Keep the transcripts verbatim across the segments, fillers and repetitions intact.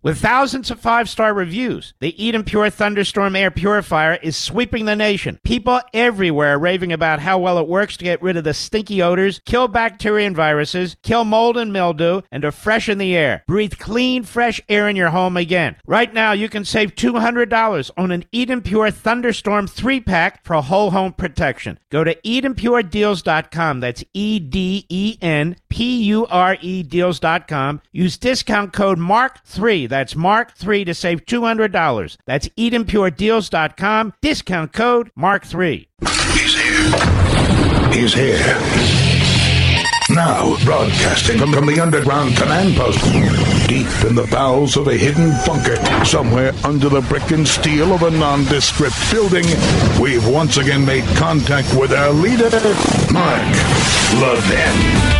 With thousands of five-star reviews, the Eden Pure Thunderstorm Air Purifier is sweeping the nation. People everywhere are raving about how well it works to get rid of the stinky odors, kill bacteria and viruses, kill mold and mildew, and to freshen the air. Breathe clean, fresh air in your home again. Right now, you can save two hundred dollars on an Eden Pure Thunderstorm three-pack for whole home protection. Go to eden pure deals dot com. That's E D E N P U R E deals dot com. Use discount code mark three. That's mark three to save two hundred dollars. That's eden pure deals dot com. Discount code mark three. He's here. He's here. Now, broadcasting from, from the underground command post, deep in the bowels of a hidden bunker, somewhere under the brick and steel of a nondescript building, we've once again made contact with our leader, Mark Levin.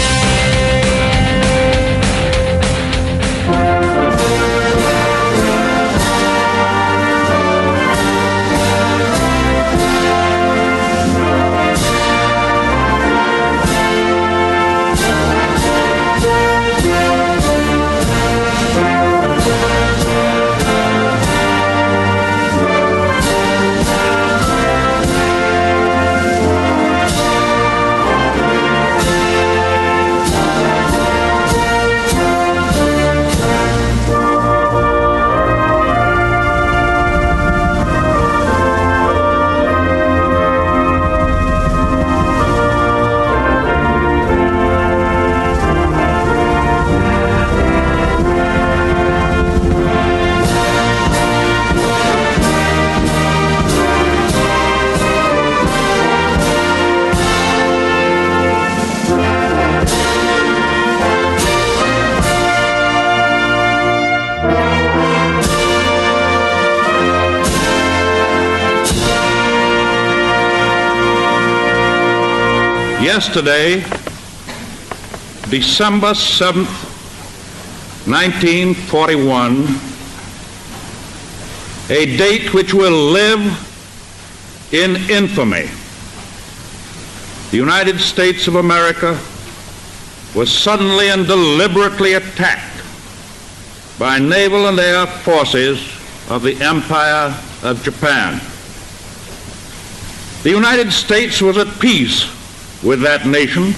Yesterday, December seventh, nineteen forty-one, a date which will live in infamy, the United States of America was suddenly and deliberately attacked by naval and air forces of the Empire of Japan. The United States was at peace with that nation,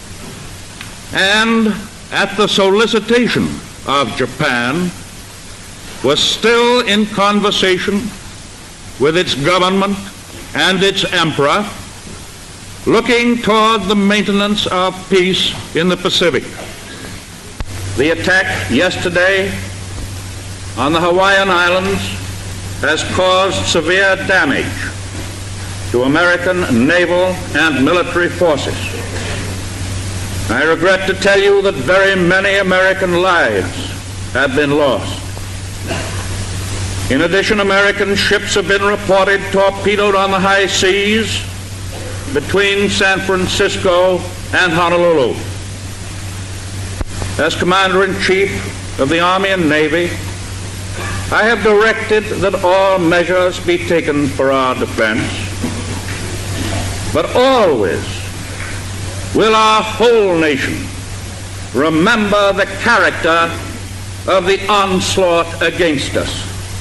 and at the solicitation of Japan, was still in conversation with its government and its emperor, looking toward the maintenance of peace in the Pacific. The attack yesterday on the Hawaiian Islands has caused severe damage to American naval and military forces. I regret to tell you that very many American lives have been lost. In addition, American ships have been reported torpedoed on the high seas between San Francisco and Honolulu. As Commander-in-Chief of the Army and Navy, I have directed that all measures be taken for our defense. But always will our whole nation remember the character of the onslaught against us.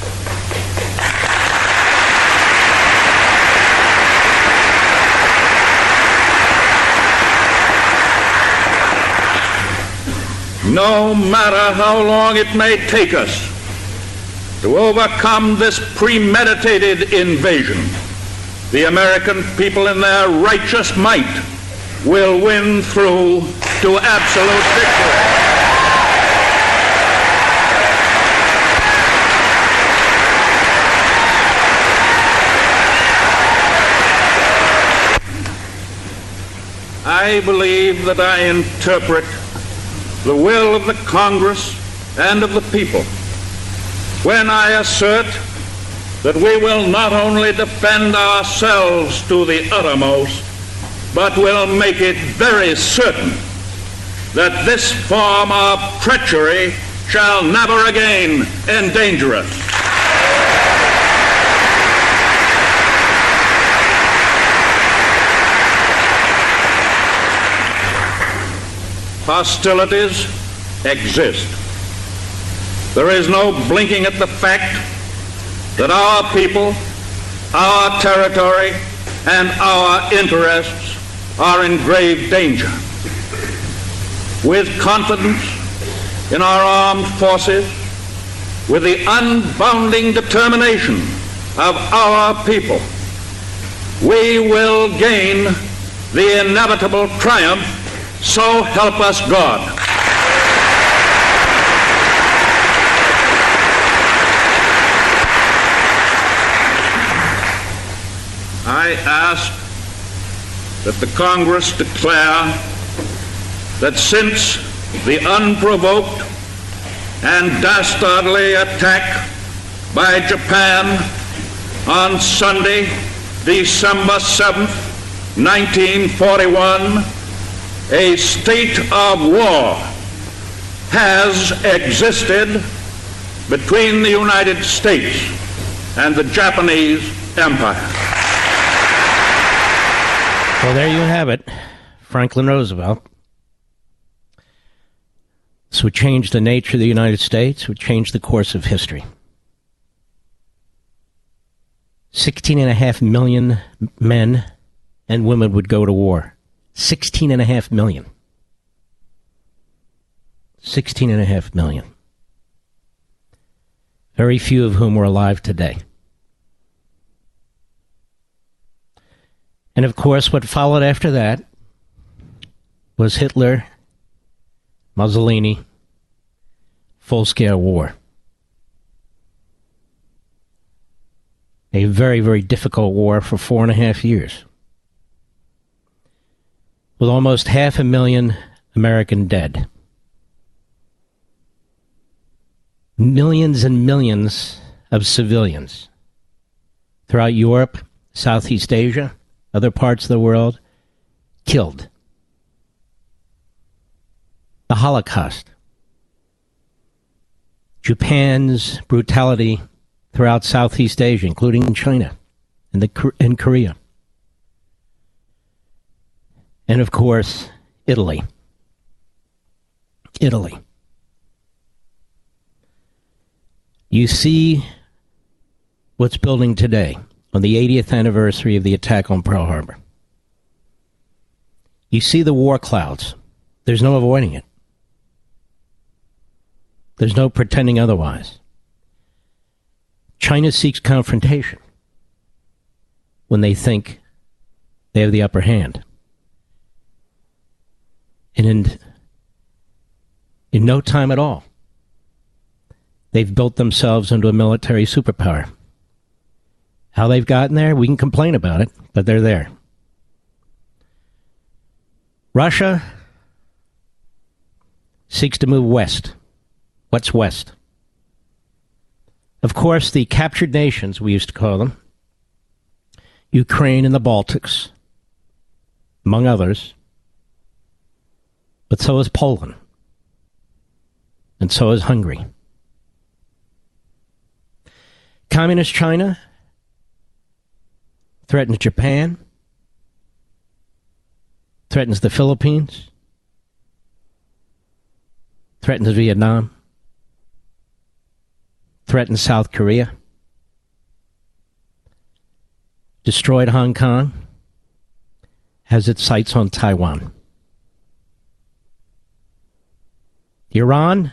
No matter how long it may take us to overcome this premeditated invasion, the American people in their righteous might will win through to absolute victory. I believe that I interpret the will of the Congress and of the people when I assert that we will not only defend ourselves to the uttermost, but will make it very certain that this form of treachery shall never again endanger us. Hostilities exist. There is no blinking at the fact that our people, our territory, and our interests are in grave danger. With confidence in our armed forces, with the unbounding determination of our people, we will gain the inevitable triumph, so help us God. I ask that the Congress declare that since the unprovoked and dastardly attack by Japan on Sunday, December seventh, nineteen forty-one, a state of war has existed between the United States and the Japanese Empire. Well, there you have it. Franklin Roosevelt. This would change the nature of the United States, would change the course of history. Sixteen and a half million men and women would go to war. Sixteen and a half million. Sixteen and a half million. Very few of whom were alive today. And of course, what followed after that was Hitler, Mussolini, full-scale war. A very, very difficult war for four and a half years. With almost half a million American dead. Millions and millions of civilians throughout Europe, Southeast Asia, other parts of the world, killed. The Holocaust. Japan's brutality throughout Southeast Asia, including in China and the and Korea. And of course, Italy. Italy. You see what's building today on the eightieth anniversary of the attack on Pearl Harbor. You see the war clouds. There's no avoiding it. There's no pretending otherwise. China seeks confrontation when they think they have the upper hand. And in, in no time at all, they've built themselves into a military superpower. How they've gotten there, we can complain about it, but they're there. Russia seeks to move west. What's west? Of course, the captured nations, we used to call them, Ukraine and the Baltics, among others, but so is Poland, and so is Hungary. Communist China threatens Japan, threatens the Philippines, threatens Vietnam, threatens South Korea, destroyed Hong Kong, has its sights on Taiwan. Iran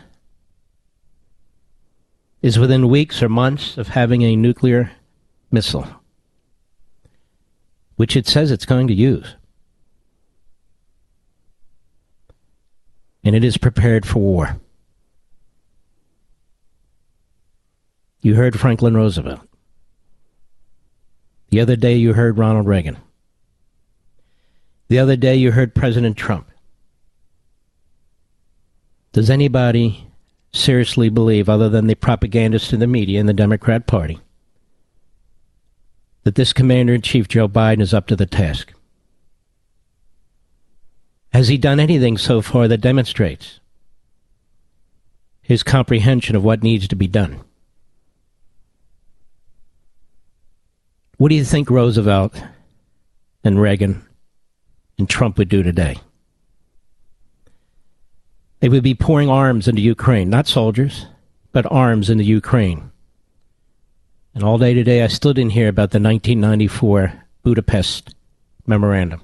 is within weeks or months of having a nuclear missile, which it says it's going to use. And it is prepared for war. You heard Franklin Roosevelt. The other day you heard Ronald Reagan. The other day you heard President Trump. Does anybody seriously believe, other than the propagandists in the media and the Democrat Party, that this Commander-in-Chief Joe Biden is up to the task? Has he done anything so far that demonstrates his comprehension of what needs to be done? What do you think Roosevelt and Reagan and Trump would do today? They would be pouring arms into Ukraine, not soldiers, but arms into Ukraine. And all day today, I still didn't hear about the nineteen ninety-four Budapest Memorandum.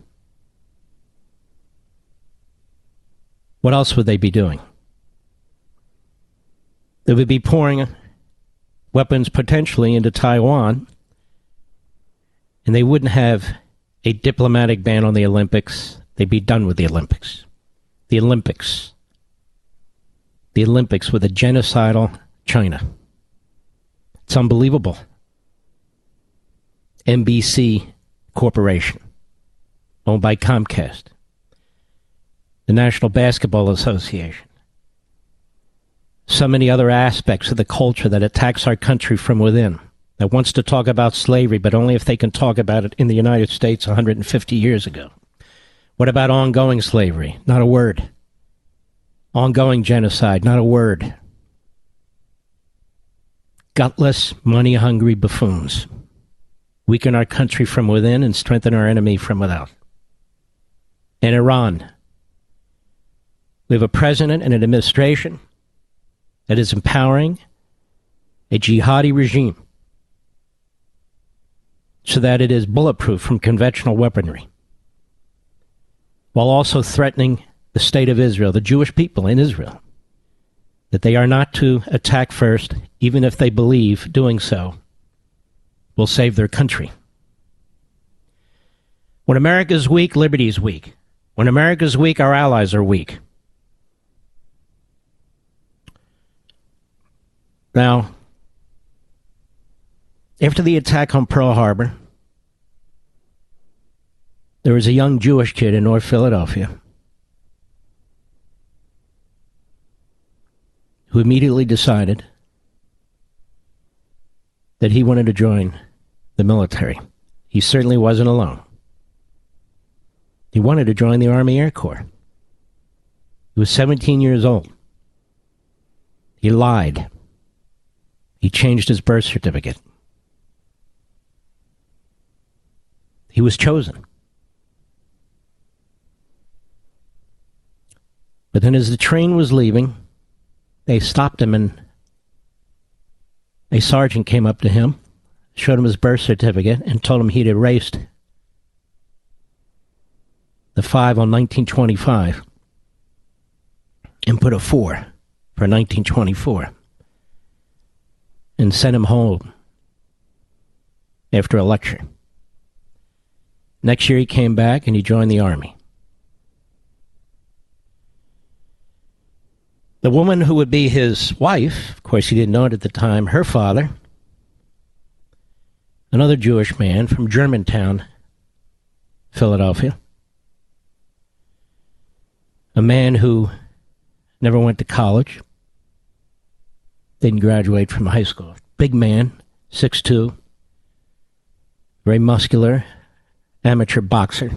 What else would they be doing? They would be pouring weapons potentially into Taiwan, and they wouldn't have a diplomatic ban on the Olympics. They'd be done with the Olympics. The Olympics. The Olympics with a genocidal China. It's unbelievable. N B C Corporation, owned by Comcast. The National Basketball Association. So many other aspects of the culture that attacks our country from within, that wants to talk about slavery, but only if they can talk about it in the United States one hundred fifty years ago. What about ongoing slavery? Not a word. Ongoing genocide? Not a word. Gutless, money-hungry buffoons. Weaken our country from within and strengthen our enemy from without. And Iran. We have a president and an administration that is empowering a jihadi regime so that it is bulletproof from conventional weaponry, while also threatening the state of Israel, the Jewish people in Israel, that they are not to attack first, even if they believe doing so will save their country. When America is weak, liberty is weak. When America is weak, our allies are weak. Now, after the attack on Pearl Harbor, there was a young Jewish kid in North Philadelphia who immediately decided that he wanted to join the military. He certainly wasn't alone. He wanted to join the Army Air Corps. He was seventeen years old. He lied. He changed his birth certificate. He was chosen. But then as the train was leaving, they stopped him, and a sergeant came up to him, showed him his birth certificate, and told him he'd erased the five on nineteen twenty-five and put a four for nineteen twenty-four and sent him home after a lecture. Next year he came back and he joined the Army. The woman who would be his wife, of course he didn't know it at the time, her father, another Jewish man from Germantown, Philadelphia, a man who never went to college, didn't graduate from high school, big man, six foot two, very muscular, amateur boxer.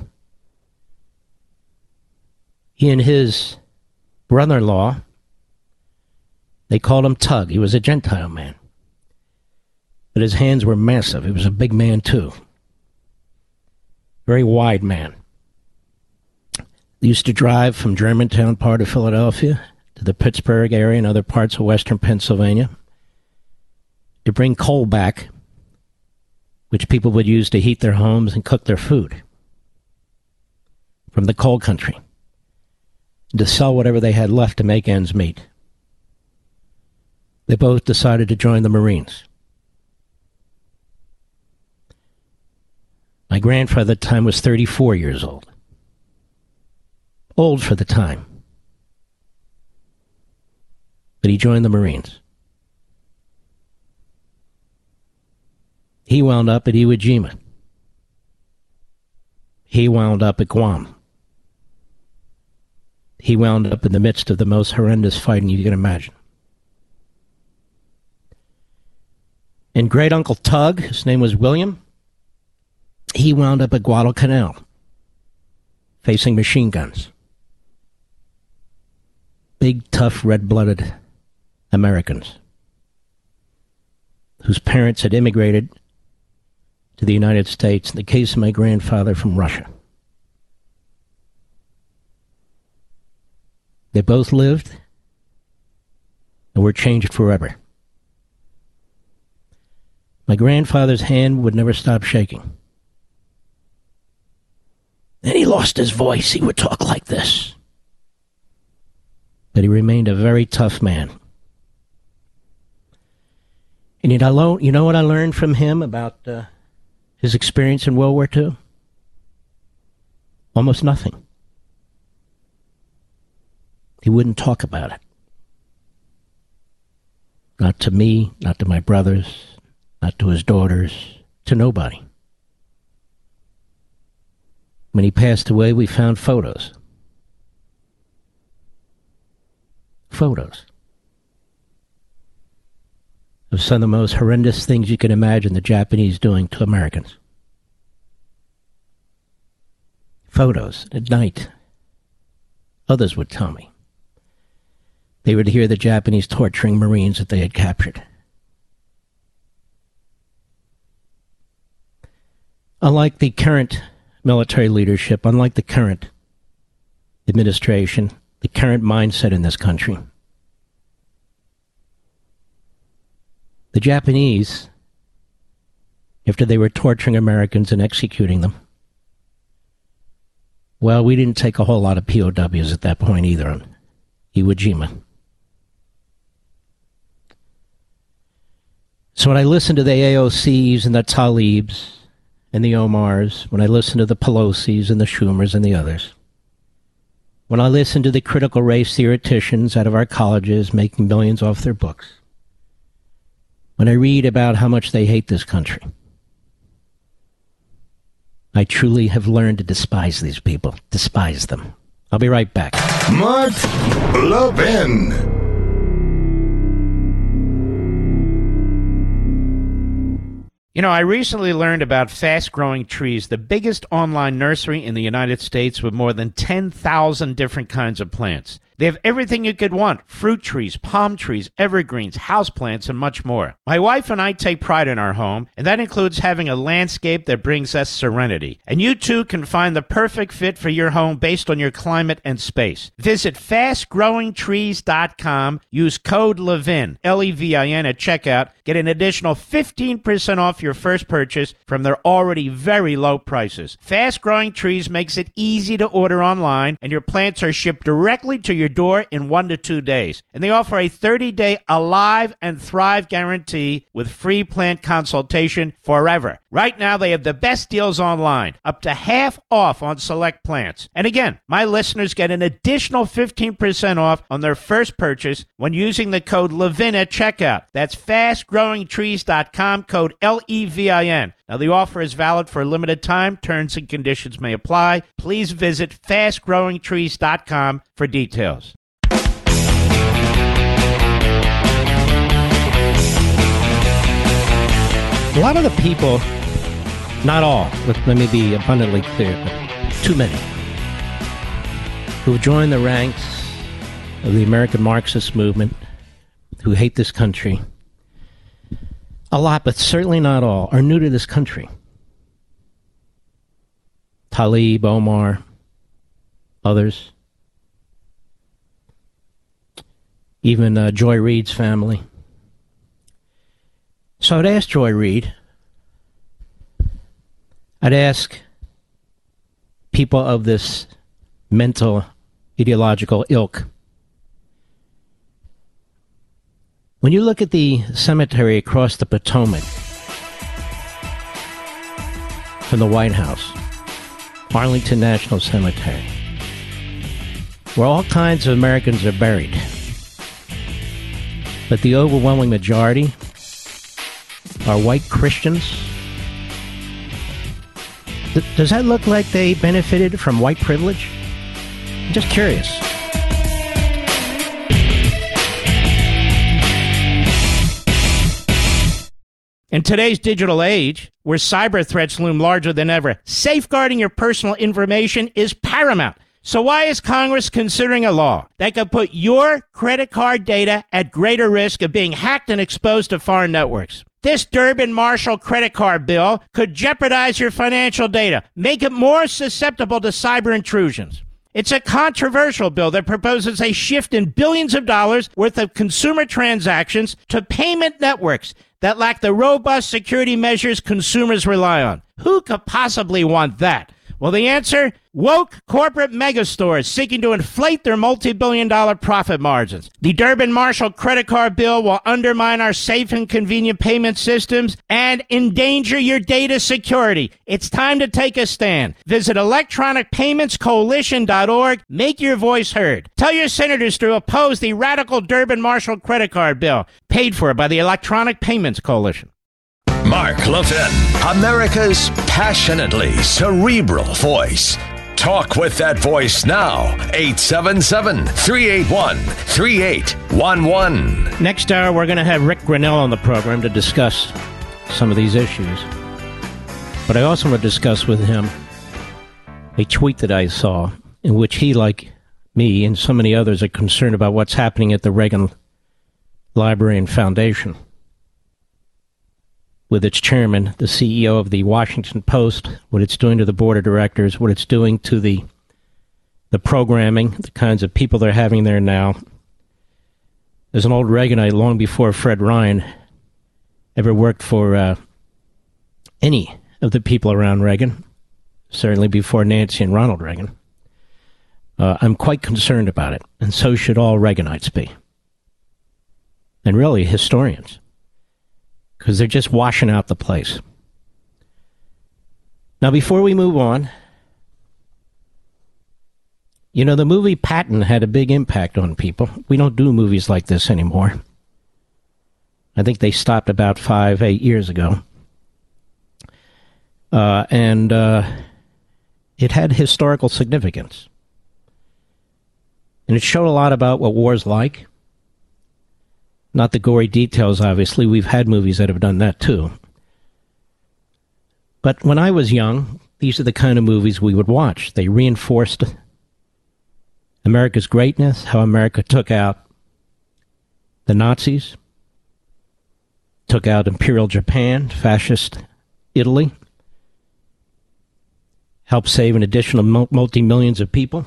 He and his brother-in-law, they called him Tug. He was a Gentile man. But his hands were massive. He was a big man, too. Very wide man. They used to drive from Germantown, part of Philadelphia, to the Pittsburgh area and other parts of western Pennsylvania to bring coal back, which people would use to heat their homes and cook their food from the coal country, to sell whatever they had left to make ends meet. They both decided to join the Marines. My grandfather at the time was thirty-four years old. Old for the time. But he joined the Marines. He wound up at Iwo Jima. He wound up at Guam. He wound up in the midst of the most horrendous fighting you can imagine. And great Uncle Tug, his name was William, he wound up at Guadalcanal, facing machine guns. Big, tough, red-blooded Americans whose parents had immigrated to the United States, in the case of my grandfather, from Russia. They both lived and were changed forever. My grandfather's hand would never stop shaking. And he lost his voice. He would talk like this. But he remained a very tough man. And you know, you know what I learned from him about uh, his experience in World War Two? Almost nothing. He wouldn't talk about it. Not to me, not to my brothers, not to his daughters, to nobody. When he passed away, we found photos. Photos. Of some of the most horrendous things you can imagine the Japanese doing to Americans. Photos at night. Others would tell me. They would hear the Japanese torturing Marines that they had captured. Unlike the current military leadership, unlike the current administration, the current mindset in this country, the Japanese, after they were torturing Americans and executing them, well, we didn't take a whole lot of P O Ws at that point either on Iwo Jima. So when I listen to the A O Cs and the Talibs and the Omars, when I listen to the Pelosi's and the Schumers and the others, when I listen to the critical race theoreticians out of our colleges making millions off their books, when I read about how much they hate this country, I truly have learned to despise these people, despise them. I'll be right back. Mark Levin. You know, I recently learned about Fast Growing Trees, the biggest online nursery in the United States with more than ten thousand different kinds of plants. They have everything you could want: fruit trees, palm trees, evergreens, houseplants, and much more. My wife and I take pride in our home, and that includes having a landscape that brings us serenity. And you too can find the perfect fit for your home based on your climate and space. Visit fast growing trees dot com, use code LEVIN, L E V I N, at checkout, get an additional fifteen percent off your first purchase from their already very low prices. Fast Growing Trees makes it easy to order online, and your plants are shipped directly to your door in one to two days. And they offer a thirty-day Alive and Thrive guarantee with free plant consultation forever. Right now, they have the best deals online, up to half off on select plants. And again, my listeners get an additional fifteen percent off on their first purchase when using the code LEVIN at checkout. That's fast growing trees dot com, code L E V I N. Now, the offer is valid for a limited time. Terms and conditions may apply. Please visit fast growing trees dot com for details. A lot of the people, not all, let, let me be abundantly clear, but too many, who have joined the ranks of the American Marxist movement, who hate this country, a lot, but certainly not all, are new to this country. Talib, Omar, others, even uh, Joy Reid's family. So I'd ask Joy Reid, I'd ask people of this mental, ideological ilk, when you look at the cemetery across the Potomac from the White House, Arlington National Cemetery, where all kinds of Americans are buried, but the overwhelming majority are white Christians, Th- does that look like they benefited from white privilege? I'm just curious. In today's digital age, where cyber threats loom larger than ever, safeguarding your personal information is paramount. So why is Congress considering a law that could put your credit card data at greater risk of being hacked and exposed to foreign networks? This Durbin-Marshall credit card bill could jeopardize your financial data, make it more susceptible to cyber intrusions. It's a controversial bill that proposes a shift in billions of dollars worth of consumer transactions to payment networks that lack the robust security measures consumers rely on. Who could possibly want that? Well, the answer? Woke corporate megastores seeking to inflate their multi-billion dollar profit margins. The Durbin-Marshall credit card bill will undermine our safe and convenient payment systems and endanger your data security. It's time to take a stand. Visit electronic payments coalition dot org. Make your voice heard. Tell your senators to oppose the radical Durbin-Marshall credit card bill, paid for by the Electronic Payments Coalition. Mark Levin, America's passionately cerebral voice. Talk with that voice now. eight seven seven, three eight one, three eight one one. Next hour, we're going to have Rick Grinnell on the program to discuss some of these issues. But I also want to discuss with him a tweet that I saw in which he, like me and so many others, are concerned about what's happening at the Reagan Library and Foundation, with its chairman, the C E O of the Washington Post, what it's doing to the board of directors, what it's doing to the the programming, the kinds of people they're having there now. There's an old Reaganite long before Fred Ryan ever worked for uh, any of the people around Reagan, certainly before Nancy and Ronald Reagan. Uh, I'm quite concerned about it, and so should all Reaganites be. And really, historians. Because they're just washing out the place. Now, before we move on, you know, the movie Patton had a big impact on people. We don't do movies like this anymore. I think they stopped about five, eight years ago. Uh, and uh, it had historical significance. And it showed a lot about what war's like. Not the gory details, obviously. We've had movies that have done that, too. But when I was young, these are the kind of movies we would watch. They reinforced America's greatness, how America took out the Nazis, took out Imperial Japan, fascist Italy, helped save an additional multi-millions of people,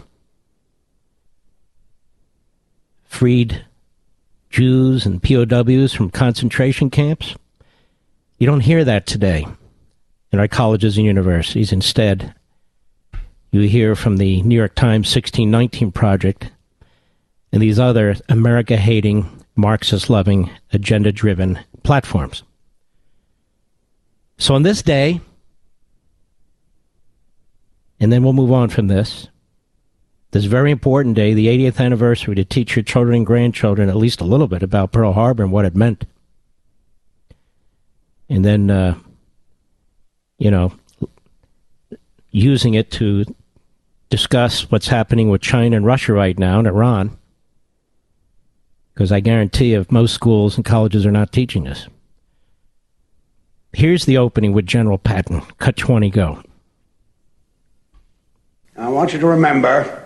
freed Jews and P O Ws from concentration camps. You don't hear that today in our colleges and universities. Instead, you hear from the New York Times sixteen nineteen Project and these other America-hating, Marxist-loving, agenda-driven platforms. So on this day, and then we'll move on from this, this very important day, the eightieth anniversary, to teach your children and grandchildren at least a little bit about Pearl Harbor and what it meant. And then, uh, you know, using it to discuss what's happening with China and Russia right now and Iran. Because I guarantee you, most schools and colleges are not teaching this. Here's the opening with General Patton. Cut twenty, go. I want you to remember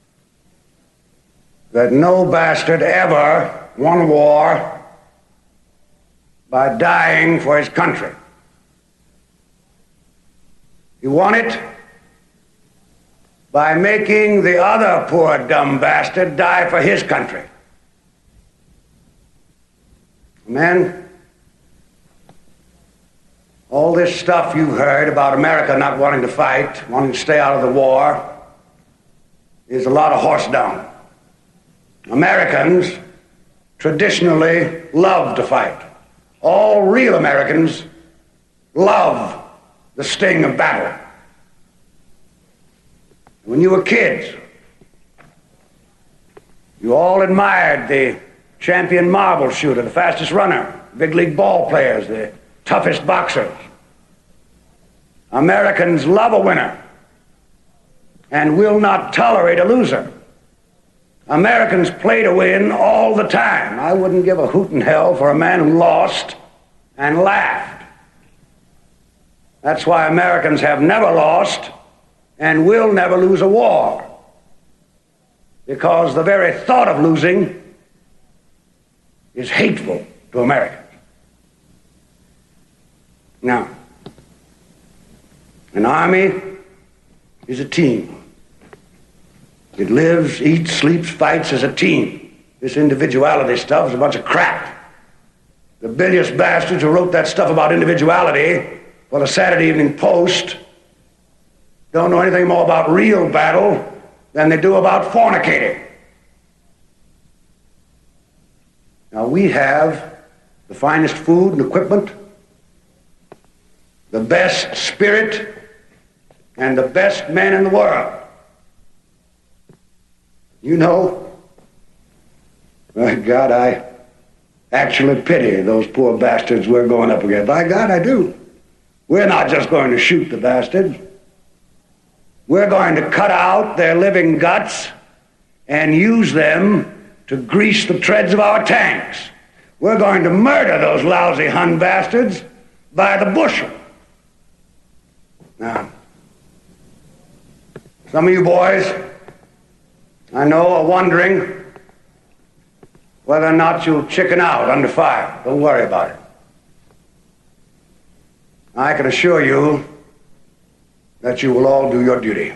that no bastard ever won a war by dying for his country. He won it by making the other poor dumb bastard die for his country. Men, all this stuff you heard about America not wanting to fight, wanting to stay out of the war, is a lot of horse dung. Americans traditionally love to fight. All real Americans love the sting of battle. When you were kids, you all admired the champion marble shooter, the fastest runner, big league ball players, the toughest boxers. Americans love a winner and will not tolerate a loser. Americans play to win all the time. I wouldn't give a hoot in hell for a man who lost and laughed. That's why Americans have never lost and will never lose a war. Because the very thought of losing is hateful to Americans. Now, an army is a team. It lives, eats, sleeps, fights as a team. This individuality stuff is a bunch of crap. The bilious bastards who wrote that stuff about individuality for the Saturday Evening Post don't know anything more about real battle than they do about fornicating. Now, we have the finest food and equipment, the best spirit, and the best men in the world. You know, my God, I actually pity those poor bastards we're going up against. By God, I do. We're not just going to shoot the bastards. We're going to cut out their living guts and use them to grease the treads of our tanks. We're going to murder those lousy Hun bastards by the bushel. Now, some of you boys, I know, are wondering whether or not you'll chicken out under fire. Don't worry about it. I can assure you that you will all do your duty.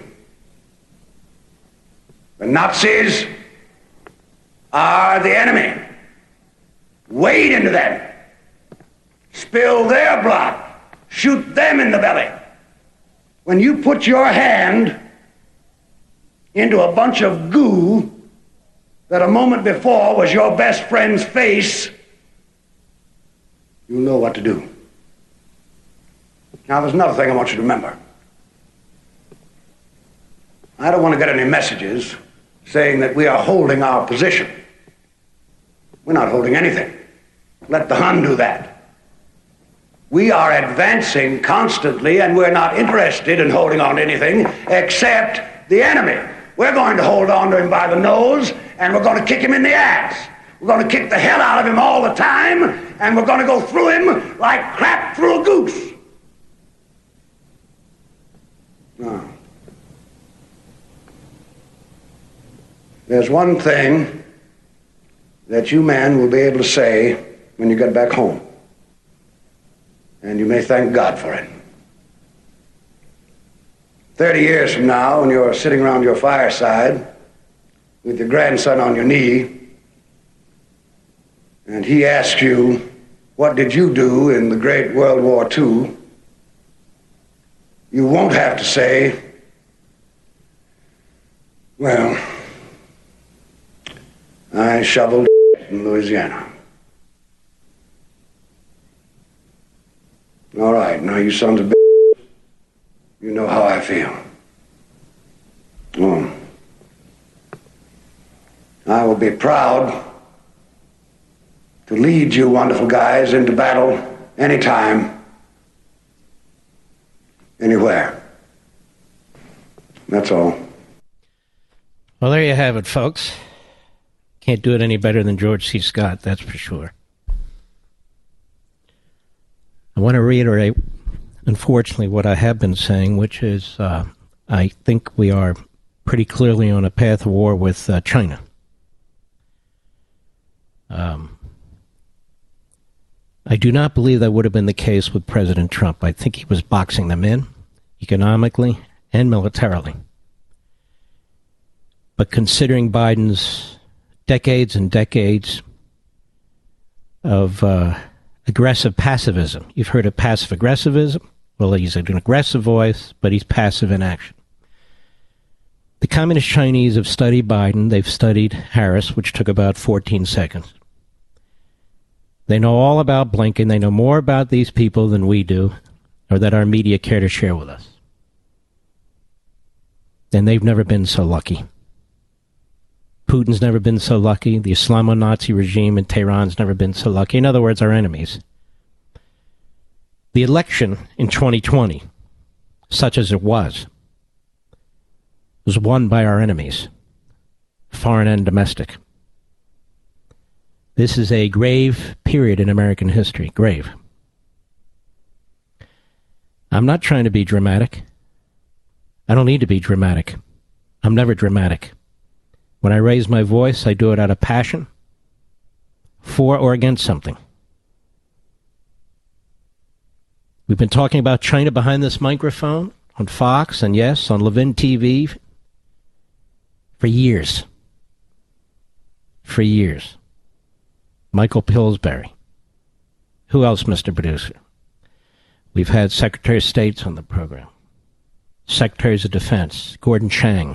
The Nazis are the enemy. Wade into them. Spill their blood. Shoot them in the belly. When you put your hand into a bunch of goo that a moment before was your best friend's face, you'll know what to do. Now, there's another thing I want you to remember. I don't want to get any messages saying that we are holding our position. We're not holding anything. Let the Hun do that. We are advancing constantly, and we're not interested in holding on to anything except the enemy. We're going to hold on to him by the nose, and we're going to kick him in the ass. We're going to kick the hell out of him all the time, and we're going to go through him like crap through a goose. Now, there's one thing that you men will be able to say when you get back home, and you may thank God for it. Thirty years from now, when you're sitting around your fireside with your grandson on your knee, and he asks you, what did you do in the great World War Two? You won't have to say, well, I shoveled in Louisiana. All right, now you sons of bitches, you know how I feel. Oh. I will be proud to lead you wonderful guys into battle anytime, anywhere. That's all. Well, there you have it, folks. Can't do it any better than George C. Scott, that's for sure. I want to reiterate, unfortunately, what I have been saying, which is uh, I think we are pretty clearly on a path of war with uh, China. Um, I do not believe that would have been the case with President Trump. I think he was boxing them in, economically and militarily. But considering Biden's decades and decades of uh, aggressive passivism. You've heard of passive aggressivism? Well, he's an aggressive voice, but he's passive in action. The Communist Chinese have studied Biden. They've studied Harris, which took about fourteen seconds. They know all about Blinken. They know more about these people than we do, or that our media care to share with us. And they've never been so lucky. Putin's never been so lucky. The Islamo-Nazi regime in Tehran's never been so lucky. In other words, our enemies. The election in twenty twenty, such as it was, was won by our enemies, foreign and domestic. This is a grave period in American history. Grave. I'm not trying to be dramatic. I don't need to be dramatic. I'm never dramatic. When I raise my voice, I do it out of passion, for or against something. We've been talking about China behind this microphone, on Fox, and yes, on Levin T V, for years. For years. Michael Pillsbury. Who else, Mister Producer? We've had Secretary of States on the program. Secretaries of Defense, Gordon Chang.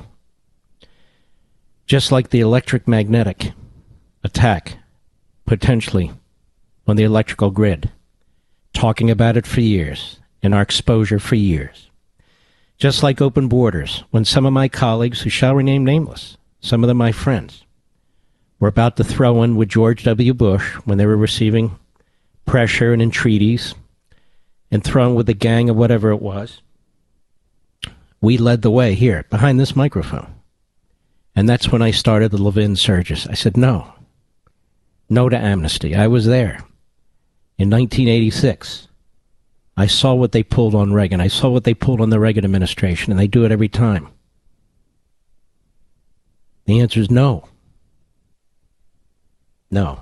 Just like the electromagnetic attack, potentially, on the electrical grid. Talking about it for years, and our exposure for years. Just like open borders, when some of my colleagues, who shall remain nameless, some of them my friends, were about to throw in with George W. Bush when they were receiving pressure and entreaties, and thrown with the gang of whatever it was, we led the way here, behind this microphone. And that's when I started the Levin surges. I said, no. No to amnesty. I was there. In nineteen eighty-six, I saw what they pulled on Reagan. I saw what they pulled on the Reagan administration, and they do it every time. The answer is no. No.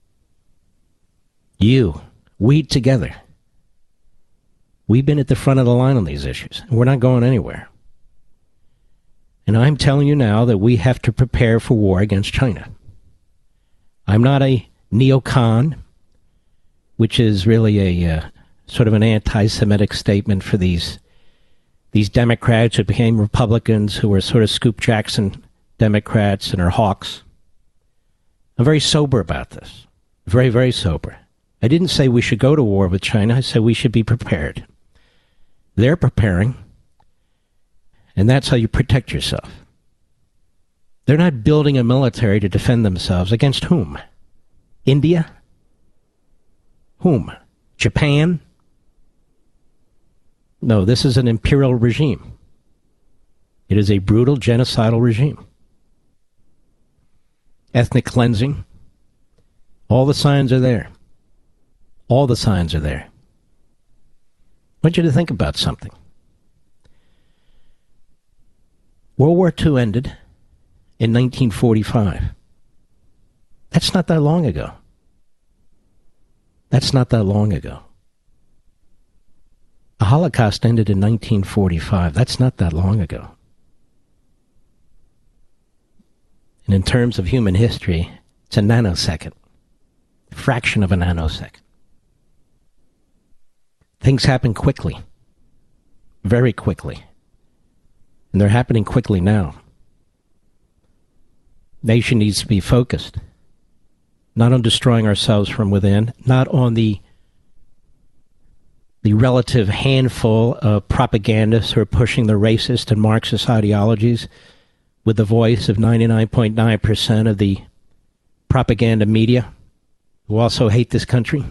You, we together, we've been at the front of the line on these issues, and we're not going anywhere. And I'm telling you now that we have to prepare for war against China. I'm not a neocon, which is really a uh, sort of an anti-Semitic statement for these these Democrats who became Republicans, who were sort of Scoop Jackson Democrats and are hawks. I'm very sober about this. Very, very sober. I didn't say we should go to war with China. I said we should be prepared. They're preparing. And that's how you protect yourself. They're not building a military to defend themselves. Against whom? India? Whom? Japan? No, this is an imperial regime. It is a brutal genocidal regime. Ethnic cleansing. All the signs are there. All the signs are there. I want you to think about something. World War Two ended in nineteen forty-five. That's not that long ago. That's not that long ago. The Holocaust ended in nineteen forty-five. That's not that long ago. And in terms of human history, it's a nanosecond. A fraction of a nanosecond. Things happen quickly. Very quickly. And they're happening quickly now. Nation needs to be focused. Not on destroying ourselves from within, not on the the relative handful of propagandists who are pushing the racist and Marxist ideologies with the voice of ninety-nine point nine percent of the propaganda media who also hate this country.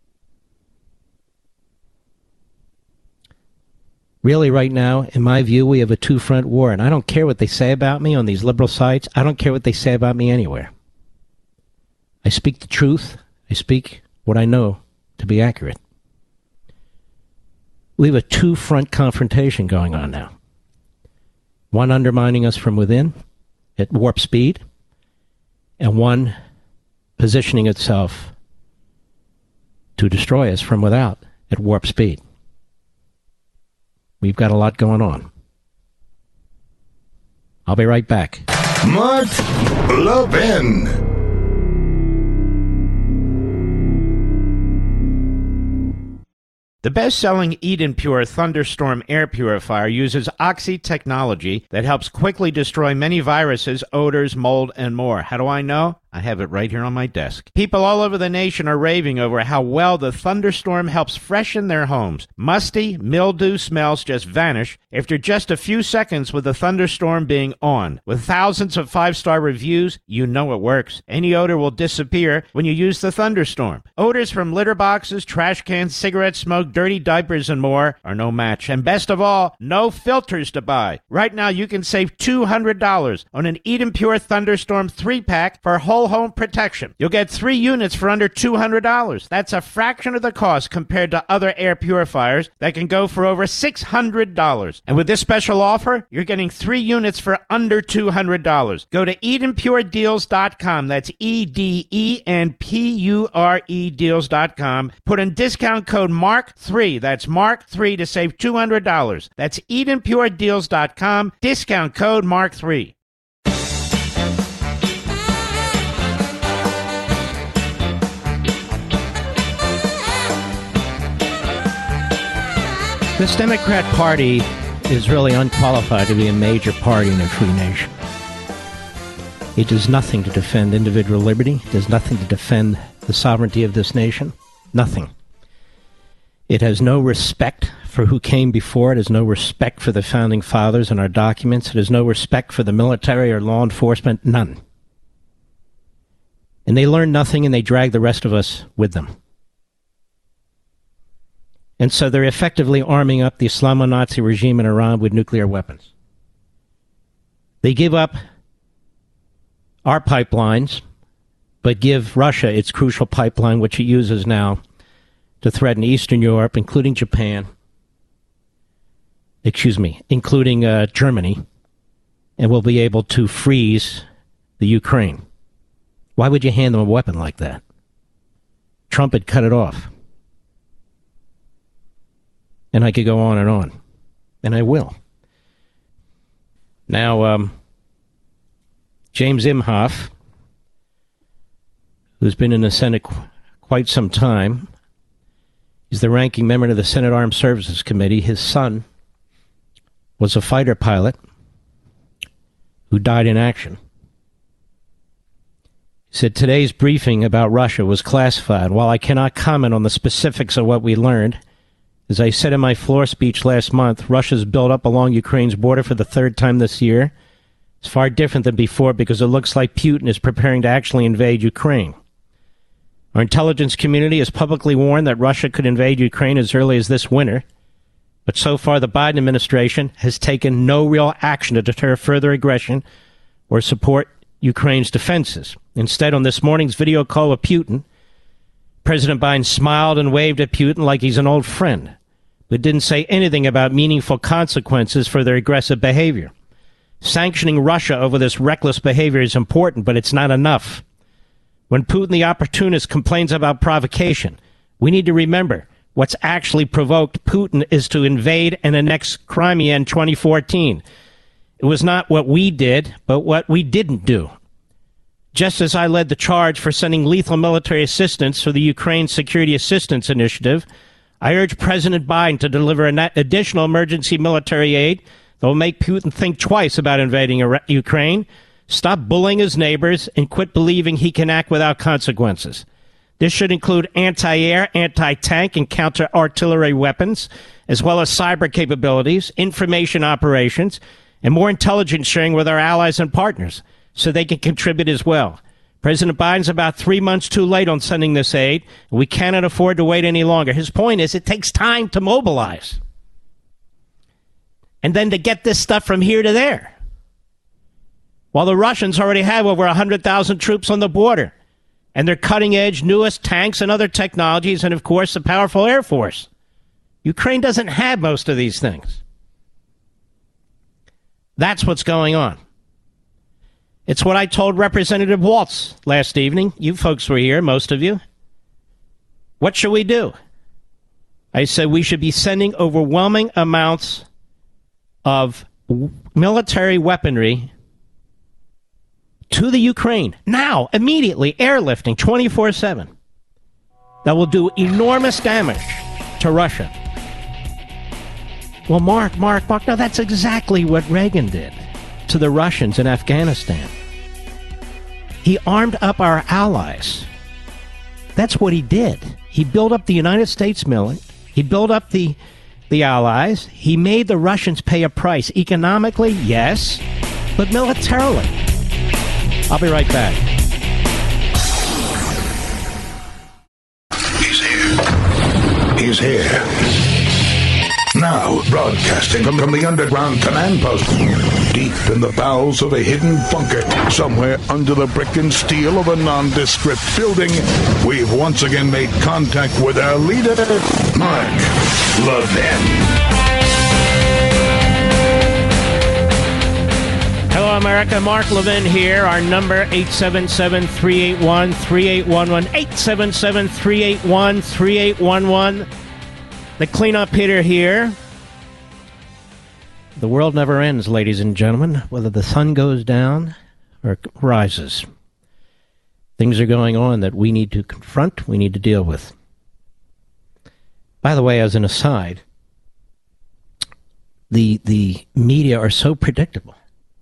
Really, right now, in my view, we have a two-front war, and I don't care what they say about me on these liberal sites. I don't care what they say about me anywhere. I speak the truth. I speak what I know to be accurate. We have a two-front confrontation going on now. One undermining us from within at warp speed, and one positioning itself to destroy us from without at warp speed. We've got a lot going on. I'll be right back. Mark Levin. The best-selling Eden Pure Thunderstorm air purifier uses Oxy technology that helps quickly destroy many viruses, odors, mold, and more. How do I know? I have it right here on my desk. People all over the nation are raving over how well the Thunderstorm helps freshen their homes. Musty, mildew smells just vanish after just a few seconds with the Thunderstorm being on. With thousands of five-star reviews, you know it works. Any odor will disappear when you use the Thunderstorm. Odors from litter boxes, trash cans, cigarette smoke, dirty diapers, and more are no match. And best of all, no filters to buy. Right now, you can save two hundred dollars on an Eden Pure Thunderstorm three-pack for whole home protection. You'll get three units for under two hundred dollars. That's a fraction of the cost compared to other air purifiers that can go for over six hundred dollars. And with this special offer, you're getting three units for under two hundred dollars. Go to eden pure deals dot com. That's E D E N P U R E deals dot com. Put in discount code mark three. That's mark three to save two hundred dollars. That's eden pure deals dot com. Discount code mark three. This Democrat Party is really unqualified to be a major party in a free nation. It does nothing to defend individual liberty. It does nothing to defend the sovereignty of this nation. Nothing. It has no respect for who came before. It has no respect for the founding fathers and our documents. It has no respect for the military or law enforcement. None. And they learn nothing, and they drag the rest of us with them. And so they're effectively arming up the Islamo-Nazi regime in Iran with nuclear weapons. They give up our pipelines, but give Russia its crucial pipeline, which it uses now to threaten Eastern Europe, including Japan, excuse me, including uh, Germany, and will be able to freeze the Ukraine. Why would you hand them a weapon like that? Trump had cut it off. And I could go on and on. And I will. Now, um, James Imhoff, who's been in the Senate qu- quite some time, is the ranking member of the Senate Armed Services Committee. His son was a fighter pilot who died in action. He said, today's briefing about Russia was classified. While I cannot comment on the specifics of what we learned, as I said in my floor speech last month, Russia's buildup along Ukraine's border for the third time this year is far different than before because it looks like Putin is preparing to actually invade Ukraine. Our intelligence community has publicly warned that Russia could invade Ukraine as early as this winter, but so far the Biden administration has taken no real action to deter further aggression or support Ukraine's defenses. Instead, on this morning's video call with Putin, President Biden smiled and waved at Putin like he's an old friend, but didn't say anything about meaningful consequences for their aggressive behavior. Sanctioning Russia over this reckless behavior is important, but it's not enough. When Putin, the opportunist, complains about provocation, we need to remember what's actually provoked Putin is to invade and annex Crimea in twenty fourteen. It was not what we did, but what we didn't do. Just as I led the charge for sending lethal military assistance for the Ukraine Security Assistance Initiative, I urge President Biden to deliver an additional emergency military aid that will make Putin think twice about invading Ukraine, stop bullying his neighbors, and quit believing he can act without consequences. This should include anti-air, anti-tank, and counter-artillery weapons, as well as cyber capabilities, information operations, and more intelligence sharing with our allies and partners, so they can contribute as well. President Biden's about three months too late on sending this aid, and we cannot afford to wait any longer. His point is it takes time to mobilize. And then to get this stuff from here to there. While the Russians already have over one hundred thousand troops on the border, and their cutting-edge, newest tanks and other technologies, and of course, a powerful Air Force. Ukraine doesn't have most of these things. That's what's going on. It's what I told Representative Waltz last evening. You folks were here, most of you. What should we do? I said we should be sending overwhelming amounts of w- military weaponry to the Ukraine. Now, immediately, airlifting twenty-four seven. That will do enormous damage to Russia. Well, Mark, Mark, Mark, no, that's exactly what Reagan did to the Russians in Afghanistan. He armed up our allies. That's what he did. He built up the United States military. He built up the the allies. He made the Russians pay a price. Economically, yes, but militarily. I'll be right back. He's here. He's here. Now, broadcasting from, from the underground command post, deep in the bowels of a hidden bunker, somewhere under the brick and steel of a nondescript building, we've once again made contact with our leader, Mark Levin. Hello, America. Mark Levin here. Our number, eight seven seven, three eight one, three eight one one, eight seven seven, three eight one, three eight one one. The cleanup hitter here. The world never ends, ladies and gentlemen, whether the sun goes down or rises. Things are going on that we need to confront, we need to deal with. By the way, as an aside, the the media are so predictable.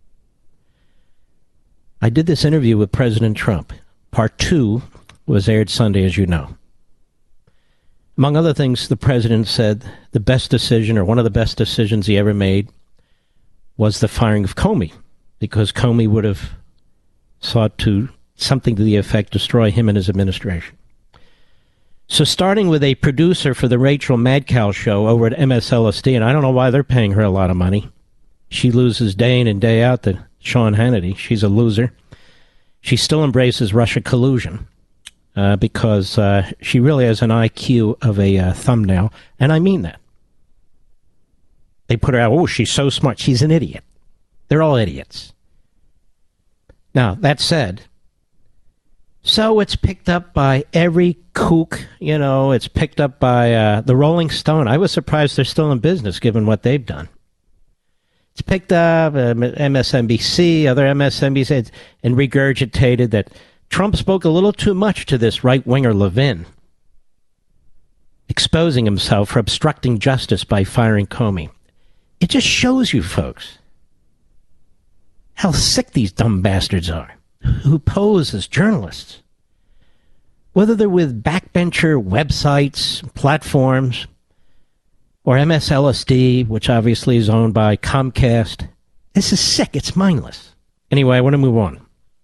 I did this interview with President Trump. Part two was aired Sunday, as you know. Among other things, the president said the best decision, or one of the best decisions he ever made, was the firing of Comey, because Comey would have sought to, something to the effect, destroy him and his administration. So starting with a producer for the Rachel Madcow show over at M S L S D, and I don't know why they're paying her a lot of money. She loses day in and day out to Sean Hannity. She's a loser. She still embraces Russia collusion uh, because uh, she really has an I Q of a uh, thumbnail, and I mean that. They put her out, oh, she's so smart. She's an idiot. They're all idiots. Now, that said, so it's picked up by every kook, you know, it's picked up by uh, the Rolling Stone. I was surprised they're still in business given what they've done. It's picked up, uh, M S N B C, other M S N B C, and regurgitated that Trump spoke a little too much to this right-winger Levin, exposing himself for obstructing justice by firing Comey. It just shows you, folks, how sick these dumb bastards are, who pose as journalists. Whether they're with backbencher websites, platforms, or M S L S D, which obviously is owned by Comcast. This is sick. It's mindless. Anyway, I want to move on.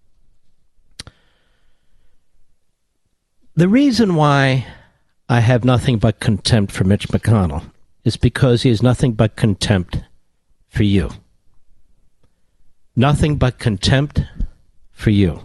The reason why I have nothing but contempt for Mitch McConnell is because he has nothing but contempt for you. Nothing but contempt for you.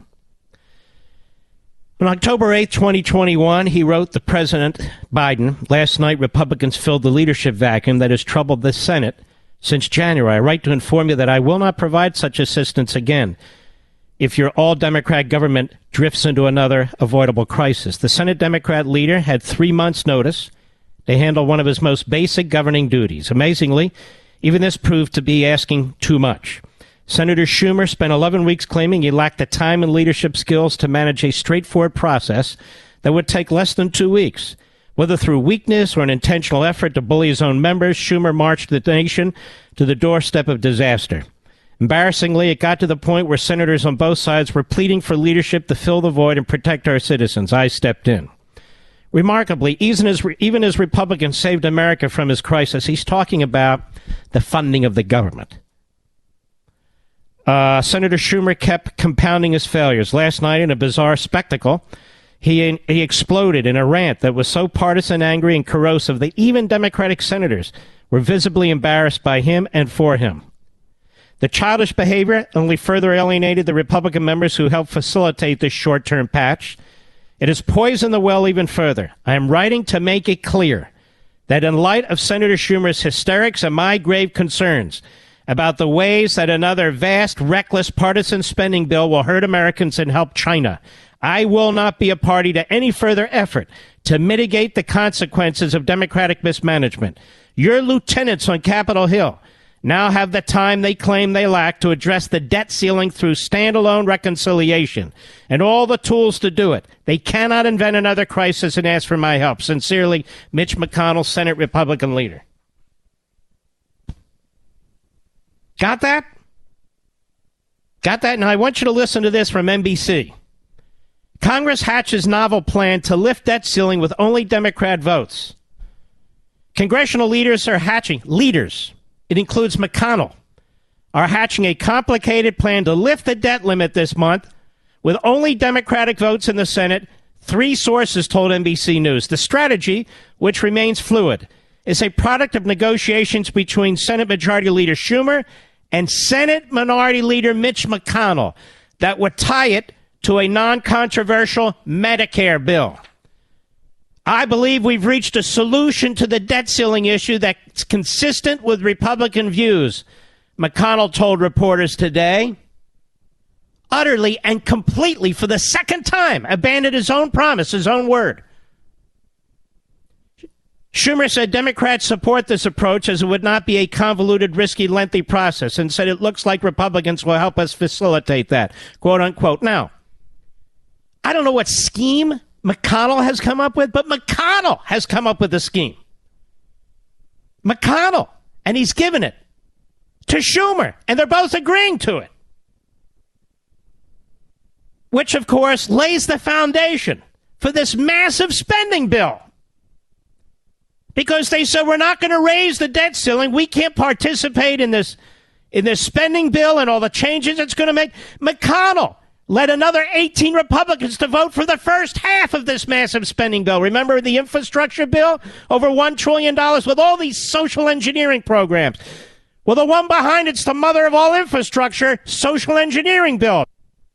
On October eighth, twenty twenty-one, he wrote to President Biden, last night Republicans filled the leadership vacuum that has troubled the Senate since January. I write to inform you that I will not provide such assistance again if your all-Democrat government drifts into another avoidable crisis. The Senate Democrat leader had three months' notice to handle one of his most basic governing duties. Amazingly, even this proved to be asking too much. Senator Schumer spent eleven weeks claiming he lacked the time and leadership skills to manage a straightforward process that would take less than two weeks. Whether through weakness or an intentional effort to bully his own members, Schumer marched the nation to the doorstep of disaster. Embarrassingly, it got to the point where senators on both sides were pleading for leadership to fill the void and protect our citizens. I stepped in. Remarkably, even as, even as Republicans saved America from his crisis, he's talking about the funding of the government. Uh, Senator Schumer kept compounding his failures. Last night, in a bizarre spectacle, he he exploded in a rant that was so partisan, angry, and corrosive that even Democratic senators were visibly embarrassed by him and for him. The childish behavior only further alienated the Republican members who helped facilitate this short-term patch. It has poisoned the well even further. I am writing to make it clear that in light of Senator Schumer's hysterics and my grave concerns about the ways that another vast, reckless partisan spending bill will hurt Americans and help China, I will not be a party to any further effort to mitigate the consequences of Democratic mismanagement. Your lieutenants on Capitol Hill now have the time they claim they lack to address the debt ceiling through standalone reconciliation and all the tools to do it. They cannot invent another crisis and ask for my help. Sincerely, Mitch McConnell, Senate Republican leader. Got that? Got that? Now I want you to listen to this from N B C. Congress hatches novel plan to lift debt ceiling with only Democrat votes. Congressional leaders are hatching, leaders, it includes McConnell, are hatching a complicated plan to lift the debt limit this month with only Democratic votes in the Senate, three sources told N B C News. The strategy, which remains fluid, is a product of negotiations between Senate Majority Leader Schumer and Senate Minority Leader Mitch McConnell that would tie it to a non-controversial Medicare bill. I believe we've reached a solution to the debt ceiling issue that's consistent with Republican views, McConnell told reporters today. Utterly and completely, for the second time, abandoned his own promise, his own word. Schumer said Democrats support this approach as it would not be a convoluted, risky, lengthy process, and said it looks like Republicans will help us facilitate that, quote unquote. Now, I don't know what scheme McConnell has come up with, but McConnell has come up with a scheme. McConnell, and he's given it to Schumer, and they're both agreeing to it. Which, of course, lays the foundation for this massive spending bill. Because they said we're not going to raise the debt ceiling. We can't participate in this in this spending bill and all the changes it's going to make. McConnell led another eighteen Republicans to vote for the first half of this massive spending bill. Remember the infrastructure bill? Over one trillion dollars with all these social engineering programs. Well, the one behind it's the mother of all infrastructure, social engineering bill.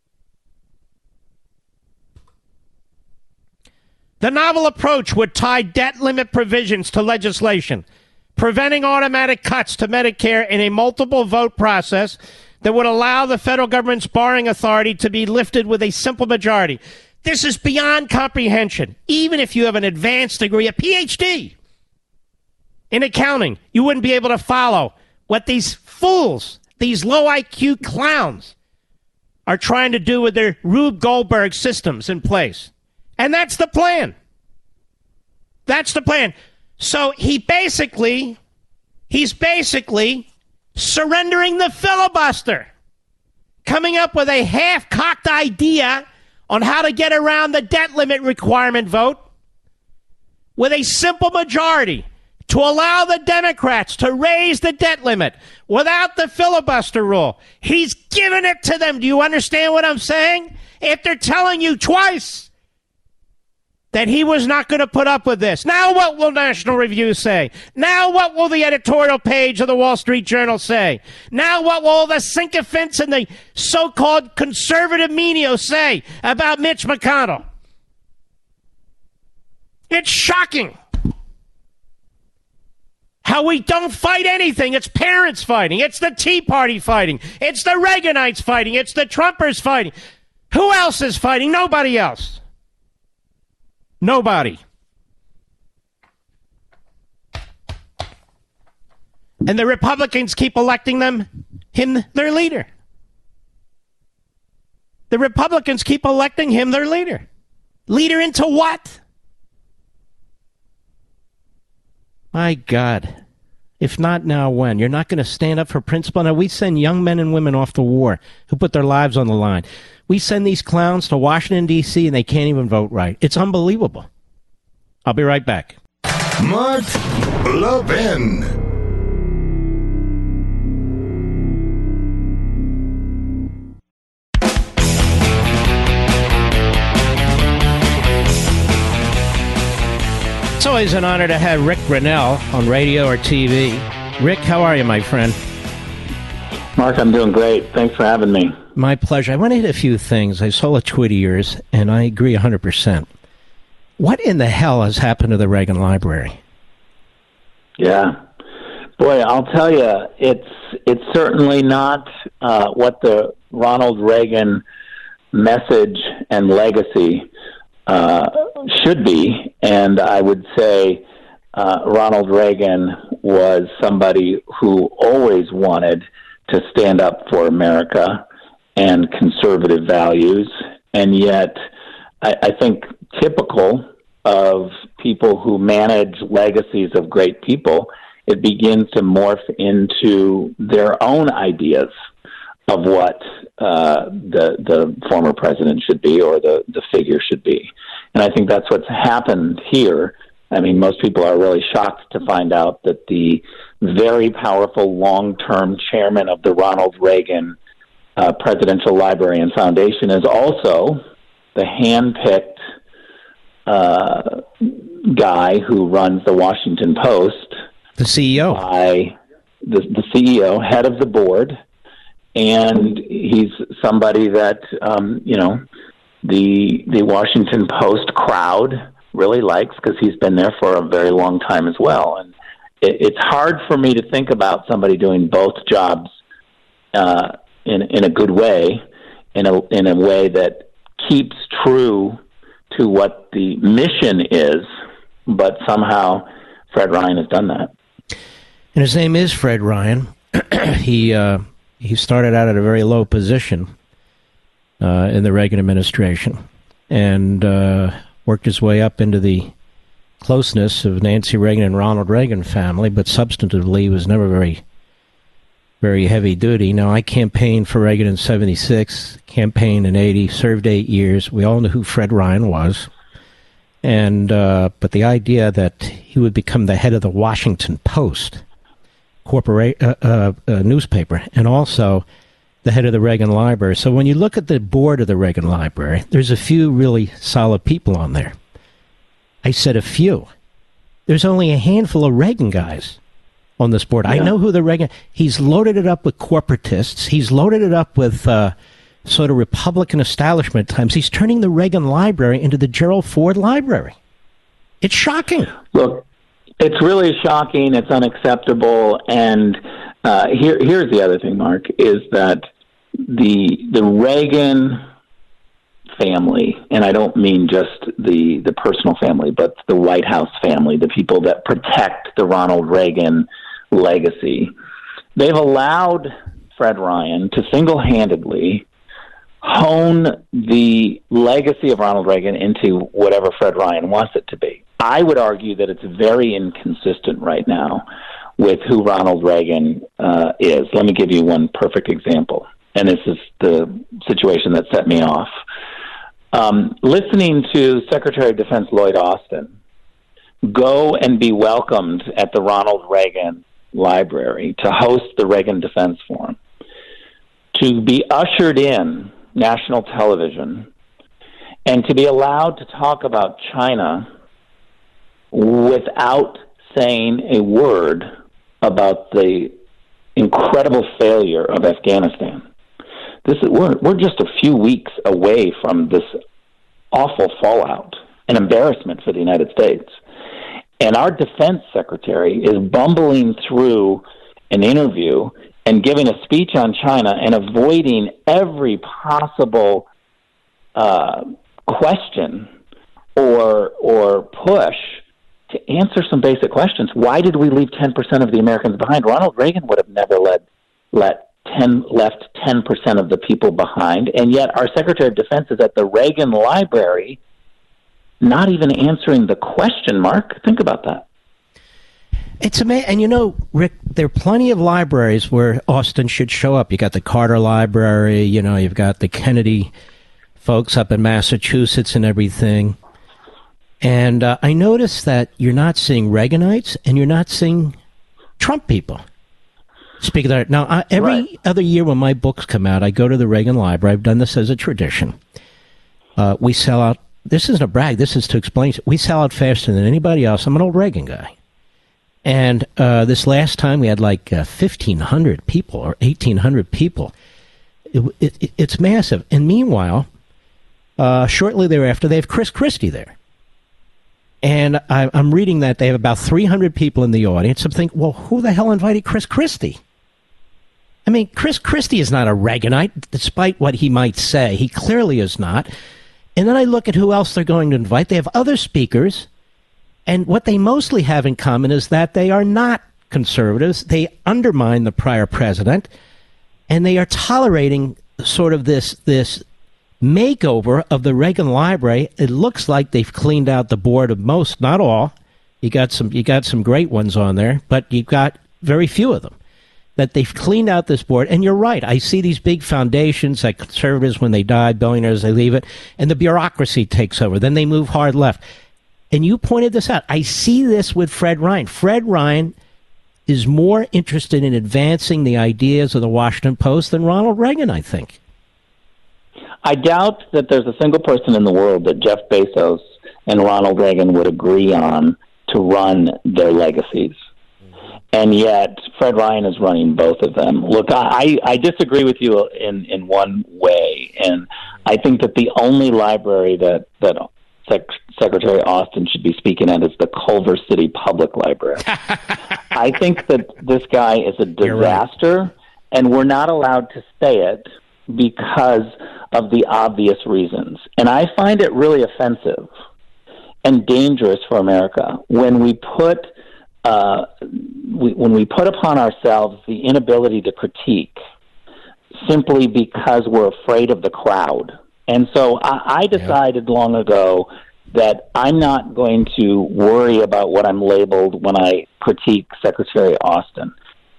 The novel approach would tie debt limit provisions to legislation, preventing automatic cuts to Medicare in a multiple vote process that would allow the federal government's borrowing authority to be lifted with a simple majority. This is beyond comprehension. Even if you have an advanced degree, a P H D in accounting, you wouldn't be able to follow what these fools, these low I Q clowns, are trying to do with their Rube Goldberg systems in place. And that's the plan. That's the plan. So he basically, he's basically surrendering the filibuster, coming up with a half-cocked idea on how to get around the debt limit requirement vote with a simple majority to allow the Democrats to raise the debt limit without the filibuster rule. He's giving it to them. Do you understand what I'm saying? After telling you twice that he was not going to put up with this. Now what will National Review say? Now what will the editorial page of the Wall Street Journal say? Now what will the sycophants and the so-called conservative media say about Mitch McConnell? It's shocking how we don't fight anything. It's parents fighting. It's the Tea Party fighting. It's the Reaganites fighting. It's the Trumpers fighting. Who else is fighting? Nobody else. Nobody. And the Republicans keep electing them, him, their leader. The Republicans keep electing him, their leader. Leader into what? My God. If not now, when? You're not going to stand up for principle? Now, we send young men and women off to war who put their lives on the line. We send these clowns to Washington, D C, and they can't even vote right. It's unbelievable. I'll be right back. Mark Levin. It's always an honor to have Rick Grenell on radio or T V. Rick, how are you, my friend? Mark, I'm doing great. Thanks for having me. My pleasure. I want to hit a few things. I saw a tweet of yours, and I agree one hundred percent. What in the hell has happened to the Reagan Library? Yeah. Boy, I'll tell you, it's it's certainly not uh, what the Ronald Reagan message and legacy uh, should be. And I would say uh, Ronald Reagan was somebody who always wanted to stand up for America and conservative values, and yet I, I think typical of people who manage legacies of great people, it begins to morph into their own ideas of what uh, the the former president should be or the, the figure should be. And I think that's what's happened here. I mean, most people are really shocked to find out that the very powerful long-term chairman of the Ronald Reagan uh, Presidential Library and Foundation is also the hand-picked uh, guy who runs the Washington Post. The C E O. By the, the C E O, head of the board, and he's somebody that, um, you know, the the Washington Post crowd really likes because he's been there for a very long time as well. And it, it's hard for me to think about somebody doing both jobs uh, in in a good way, in a in a way that keeps true to what the mission is, but somehow Fred Ryan has done that. And his name is Fred Ryan. he uh, he started out at a very low position uh, in the Reagan administration, and uh, worked his way up into the closeness of Nancy Reagan and Ronald Reagan family, but substantively he was never very very heavy duty. Now, I campaigned for Reagan in seventy-six, campaigned in eighty, served eight years. We all knew who Fred Ryan was. And uh, but the idea that he would become the head of the Washington Post corporate uh, uh, uh, newspaper, and also the head of the Reagan Library. So when you look at the board of the Reagan Library, there's a few really solid people on there. I said a few. There's only a handful of Reagan guys on this board. Yeah. I know who the Reagan... He's loaded it up with corporatists. He's loaded it up with uh, sort of Republican establishment times. He's turning the Reagan Library into the Gerald Ford Library. It's shocking. Look, it's really shocking. It's unacceptable. And uh, here, here's the other thing, Mark, is that the the Reagan family, and I don't mean just the, the personal family, but the White House family, the people that protect the Ronald Reagan legacy, they've allowed Fred Ryan to single-handedly hone the legacy of Ronald Reagan into whatever Fred Ryan wants it to be. I would argue that it's very inconsistent right now with who Ronald Reagan uh, is. Let me give you one perfect example, and this is the situation that set me off. Um, listening to Secretary of Defense Lloyd Austin go and be welcomed at the Ronald Reagan Library to host the Reagan Defense Forum, to be ushered in national television, and to be allowed to talk about China without saying a word about the incredible failure of Afghanistan. This is, we're, we're just a few weeks away from this awful fallout, an embarrassment for the United States. And our defense secretary is bumbling through an interview and giving a speech on China and avoiding every possible uh, question or or push to answer some basic questions. Why did we leave ten percent of the Americans behind? Ronald Reagan would have never let let ten left ten percent of the people behind, and yet our Secretary of Defense is at the Reagan Library not even answering the question, Mark. Think about that. It's amazing. And you know, Rick, there are plenty of libraries where Austin should show up. You got the Carter Library, you know, you've got the Kennedy folks up in Massachusetts and everything. And uh, I noticed that you're not seeing Reaganites and you're not seeing Trump people. Speaking of that, now, I, every right. other year when my books come out, I go to the Reagan Library. I've done this as a tradition. Uh, we sell out. This isn't a brag. This is to explain. We sell out faster than anybody else. I'm an old Reagan guy. And uh, this last time we had like uh, fifteen hundred people or eighteen hundred people. It, it, it's massive. And meanwhile, uh, shortly thereafter, they have Chris Christie there. And I, I'm reading that they have about three hundred people in the audience. I'm thinking, well, who the hell invited Chris Christie? I mean, Chris Christie is not a Reaganite, despite what he might say. He clearly is not. And then I look at who else they're going to invite. They have other speakers. And what they mostly have in common is that they are not conservatives. They undermine the prior president. And they are tolerating sort of this this makeover of the Reagan Library. It looks like they've cleaned out the board of most, not all. You got some you got some great ones on there, but you've got very few of them. That they've cleaned out this board. And you're right. I see these big foundations, like conservatives, when they die, billionaires, they leave it, and the bureaucracy takes over. Then they move hard left. And you pointed this out. I see this with Fred Ryan. Fred Ryan is more interested in advancing the ideas of the Washington Post than Ronald Reagan, I think. I doubt that there's a single person in the world that Jeff Bezos and Ronald Reagan would agree on to run their legacies. And yet, Fred Ryan is running both of them. Look, I, I disagree with you in, in one way, and I think that the only library that, that Sec- Secretary Austin should be speaking at is the Culver City Public Library. I think that this guy is a disaster, right. And we're not allowed to say it because of the obvious reasons. And I find it really offensive and dangerous for America when we put uh, we, when we put upon ourselves the inability to critique simply because we're afraid of the crowd. And so I, I decided long ago that I'm not going to worry about what I'm labeled when I critique Secretary Austin.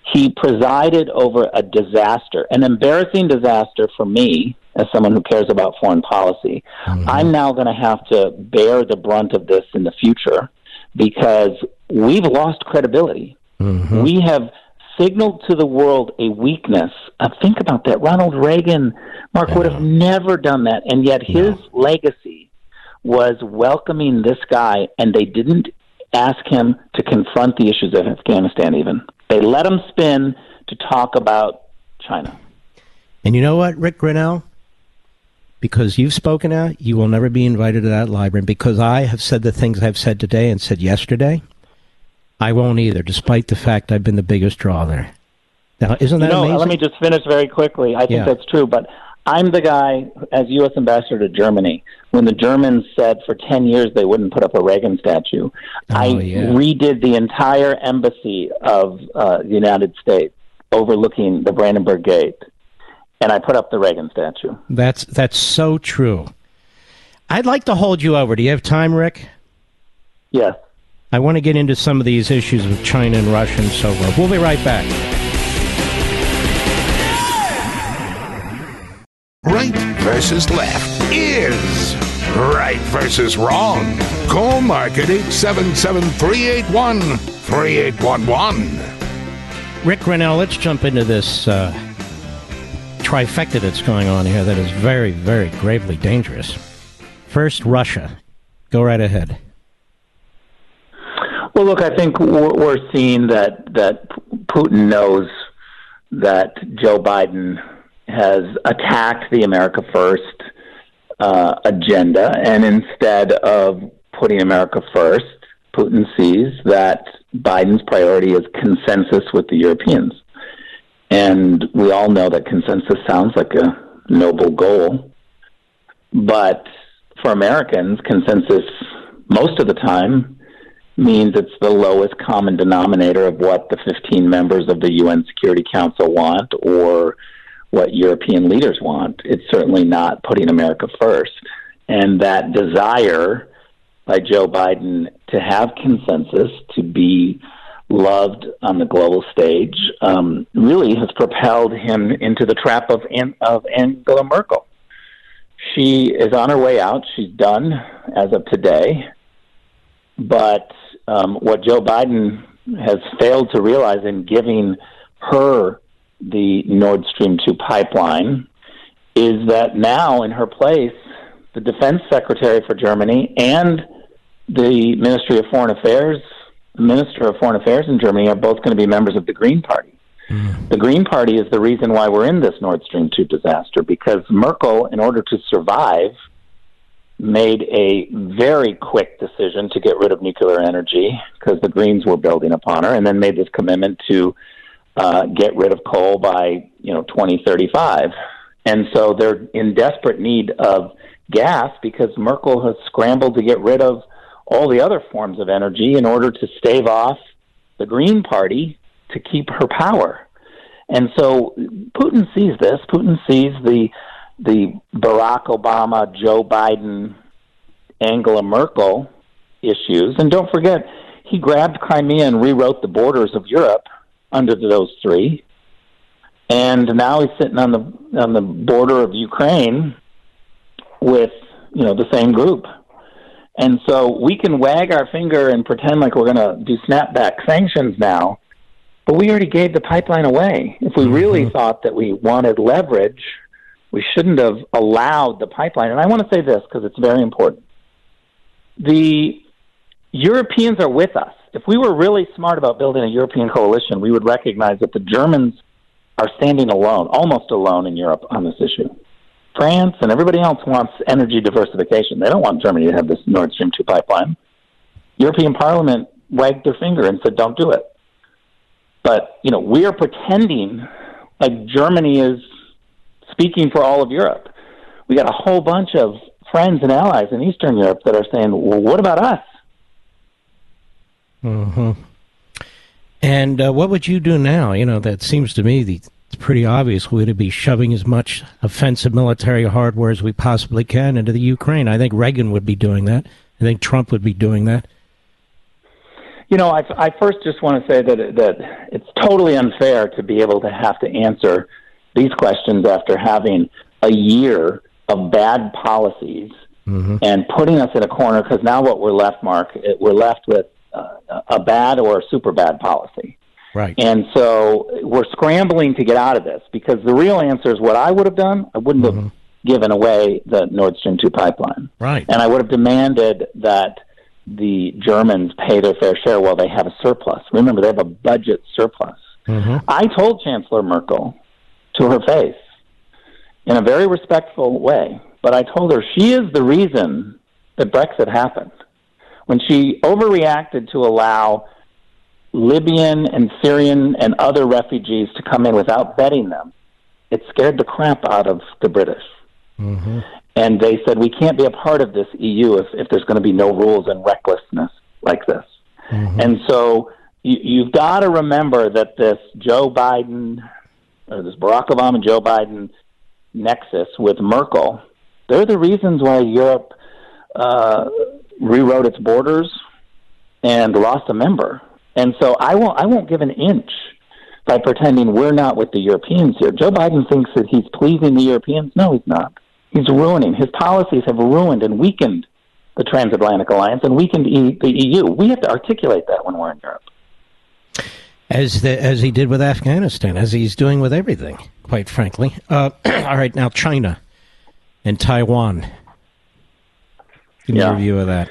He presided over a disaster, an embarrassing disaster for me as someone who cares about foreign policy. Mm-hmm. I'm now going to have to bear the brunt of this in the future because we've lost credibility. Mm-hmm. We have signaled to the world a weakness. Uh, think about that. Ronald Reagan, Mark, yeah. would have never done that, and yet his no. legacy was welcoming this guy, and they didn't ask him to confront the issues of Afghanistan even. They let him spin to talk about China. And you know what, Rick Grenell? Because you've spoken out, you will never be invited to that library. Because I have said the things I've said today and said yesterday, I won't either, despite the fact I've been the biggest draw there. Now, isn't that you know, amazing? Let me just finish very quickly. I think yeah. that's true, but I'm the guy, as U S ambassador to Germany, when the Germans said for ten years they wouldn't put up a Reagan statue, oh, I yeah. redid the entire embassy of uh, the United States overlooking the Brandenburg Gate, and I put up the Reagan statue. That's that's so true. I'd like to hold you over. Do you have time, Rick? Yes. I want to get into some of these issues with China and Russia and so forth. We'll be right back. Right versus left is right versus wrong. Call Mark at eight seven seven, three eight one, three eight one one. Rick Grenell, let's jump into this uh, trifecta that's going on here that is very, very gravely dangerous. First, Russia. Go right ahead. Well, look, I think we're seeing that, that Putin knows that Joe Biden has attacked the America First uh, agenda, and instead of putting America first, Putin sees that Biden's priority is consensus with the Europeans. And we all know that consensus sounds like a noble goal, but for Americans, consensus most of the time means it's the lowest common denominator of what the fifteen members of the U N Security Council want or what European leaders want. It's certainly not putting America first. And that desire by Joe Biden to have consensus, to be loved on the global stage, um, really has propelled him into the trap of, of Angela Merkel. She is on her way out. She's done as of today. But um, what Joe Biden has failed to realize in giving her the Nord Stream two pipeline is that now in her place, the defense secretary for Germany and the Ministry of Foreign Affairs, the Minister of Foreign Affairs in Germany are both going to be members of the Green Party. Mm. The Green Party is the reason why we're in this Nord Stream two disaster, because Merkel, in order to survive, made a very quick decision to get rid of nuclear energy because the Greens were building upon her, and then made this commitment to Uh, get rid of coal by, you know, twenty thirty-five. And so they're in desperate need of gas because Merkel has scrambled to get rid of all the other forms of energy in order to stave off the Green Party to keep her power. And so Putin sees this. Putin sees the the Barack Obama, Joe Biden, Angela Merkel issues. And don't forget, he grabbed Crimea and rewrote the borders of Europe under those three, and now he's sitting on the on the border of Ukraine with, you know, the same group. And so we can wag our finger and pretend like we're going to do snapback sanctions now, but we already gave the pipeline away. If we really mm-hmm. thought that we wanted leverage, we shouldn't have allowed the pipeline. And I want to say this because it's very important. The Europeans are with us. If we were really smart about building a European coalition, we would recognize that the Germans are standing alone, almost alone in Europe on this issue. France and everybody else wants energy diversification. They don't want Germany to have this Nord Stream two pipeline. European Parliament wagged their finger and said, don't do it. But, you know, we are pretending like Germany is speaking for all of Europe. We got a whole bunch of friends and allies in Eastern Europe that are saying, well, what about us? Mm-hmm. And uh, what would you do now? You know, that seems to me the, it's pretty obvious we would be shoving as much offensive military hardware as we possibly can into the Ukraine. I think Reagan would be doing that. I think Trump would be doing that. You know, I, I first just want to say that that it's totally unfair to be able to have to answer these questions after having a year of bad policies mm-hmm. and putting us in a corner, because now what we're left, Mark, it, we're left with uh, a bad or a super bad policy. Right. And so we're scrambling to get out of this, because the real answer is what I would have done. I wouldn't mm-hmm. have given away the Nord Stream two pipeline. Right. And I would have demanded that the Germans pay their fair share while they have a surplus. Remember, they have a budget surplus. Mm-hmm. I told Chancellor Merkel to her face in a very respectful way, but I told her she is the reason that Brexit happened. When she overreacted to allow Libyan and Syrian and other refugees to come in without vetting them, it scared the crap out of the British. Mm-hmm. And they said, we can't be a part of this E U if, if there's going to be no rules and recklessness like this. Mm-hmm. And so you, you've got to remember that this Joe Biden, or this Barack Obama, Joe Biden nexus with Merkel, they're the reasons why Europe uh, rewrote its borders and lost a member. And so I won't, I won't give an inch by pretending we're not with the Europeans here. Joe Biden thinks that he's pleasing the Europeans. No, he's not. He's ruining. His policies have ruined and weakened the transatlantic alliance and weakened e- the E U. We have to articulate that when we're in Europe. As the, as he did with Afghanistan, as he's doing with everything, quite frankly. Uh, all right, now China and Taiwan. Give me yeah. a review of that.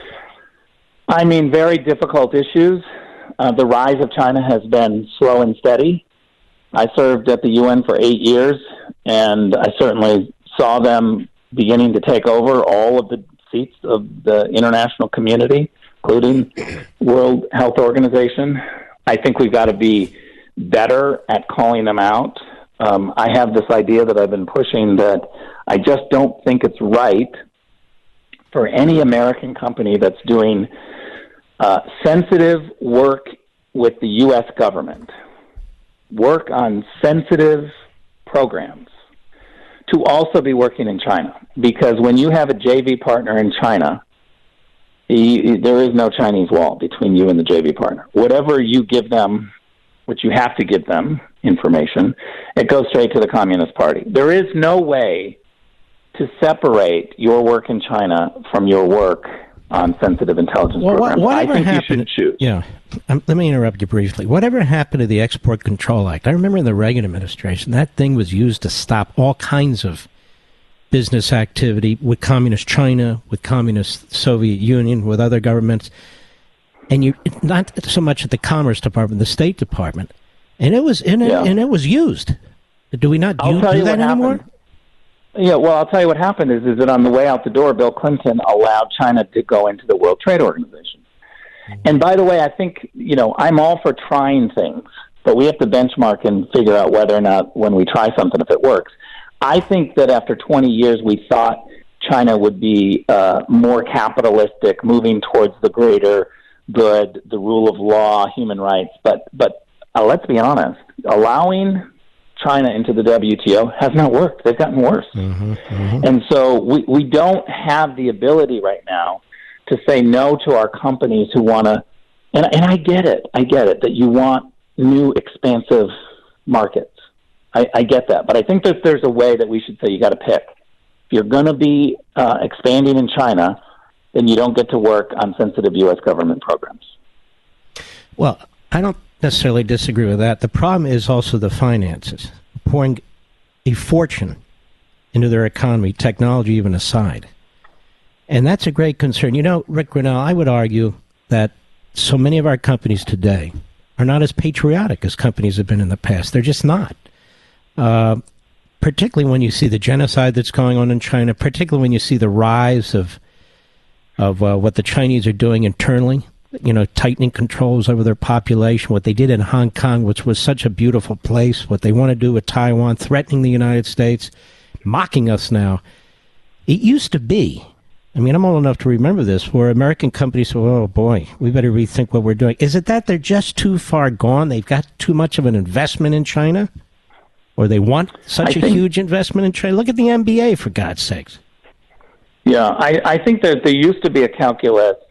I mean, very difficult issues. Uh, the rise of China has been slow and steady. I served at the U N for eight years, and I certainly saw them beginning to take over all of the seats of the international community, including World Health Organization. I think we've got to be better at calling them out. Um, I have this idea that I've been pushing that I just don't think it's right for any American company that's doing uh, sensitive work with the U S government, work on sensitive programs, to also be working in China. Because when you have a J V partner in China, you, there is no Chinese wall between you and the J V partner. Whatever you give them, which you have to give them information, it goes straight to the Communist Party. There is no way to separate your work in China from your work on sensitive intelligence well, programs. Whatever I think happened, you should choose. Yeah. Um, let me interrupt you briefly. Whatever happened to the Export Control Act? I remember in the Reagan administration, that thing was used to stop all kinds of business activity with communist China, with communist Soviet Union, with other governments. And you, not so much at the Commerce Department, the State Department. And it was in it, yeah. and it was used. Do we not I'll do, tell do you that what anymore? Happened. Yeah, well, I'll tell you what happened is, is that on the way out the door, Bill Clinton allowed China to go into the World Trade Organization. Mm-hmm. And by the way, I think, you know, I'm all for trying things, but we have to benchmark and figure out whether or not when we try something, if it works. I think that after twenty years, we thought China would be uh, more capitalistic, moving towards the greater good, the rule of law, human rights. But, but uh, let's be honest, allowing China into the W T O has not worked. They've gotten worse. Mm-hmm, mm-hmm. And so we, we don't have the ability right now to say no to our companies who want to, and, and I get it, I get it, that you want new expansive markets. I, I get that. But I think that there's a way that we should say you got to pick. If you're going to be uh, expanding in China, then you don't get to work on sensitive U S government programs. Well, I don't necessarily disagree with that. The problem is also the finances, pouring a fortune into their economy, technology even aside. And that's a great concern. You know, Rick Grenell, I would argue that so many of our companies today are not as patriotic as companies have been in the past. They're just not. Uh, particularly when you see the genocide that's going on in China, particularly when you see the rise of of uh, what the Chinese are doing internally, you know, tightening controls over their population, what they did in Hong Kong, which was such a beautiful place, what they want to do with Taiwan, threatening the United States, mocking us now. It used to be, I mean, I'm old enough to remember this, where American companies said, oh boy, we better rethink what we're doing. Is it that they're just too far gone? They've got too much of an investment in China? Or they want such I a think, huge investment in China? Look at the N B A, for God's sakes. Yeah, I, I think that there used to be a calculus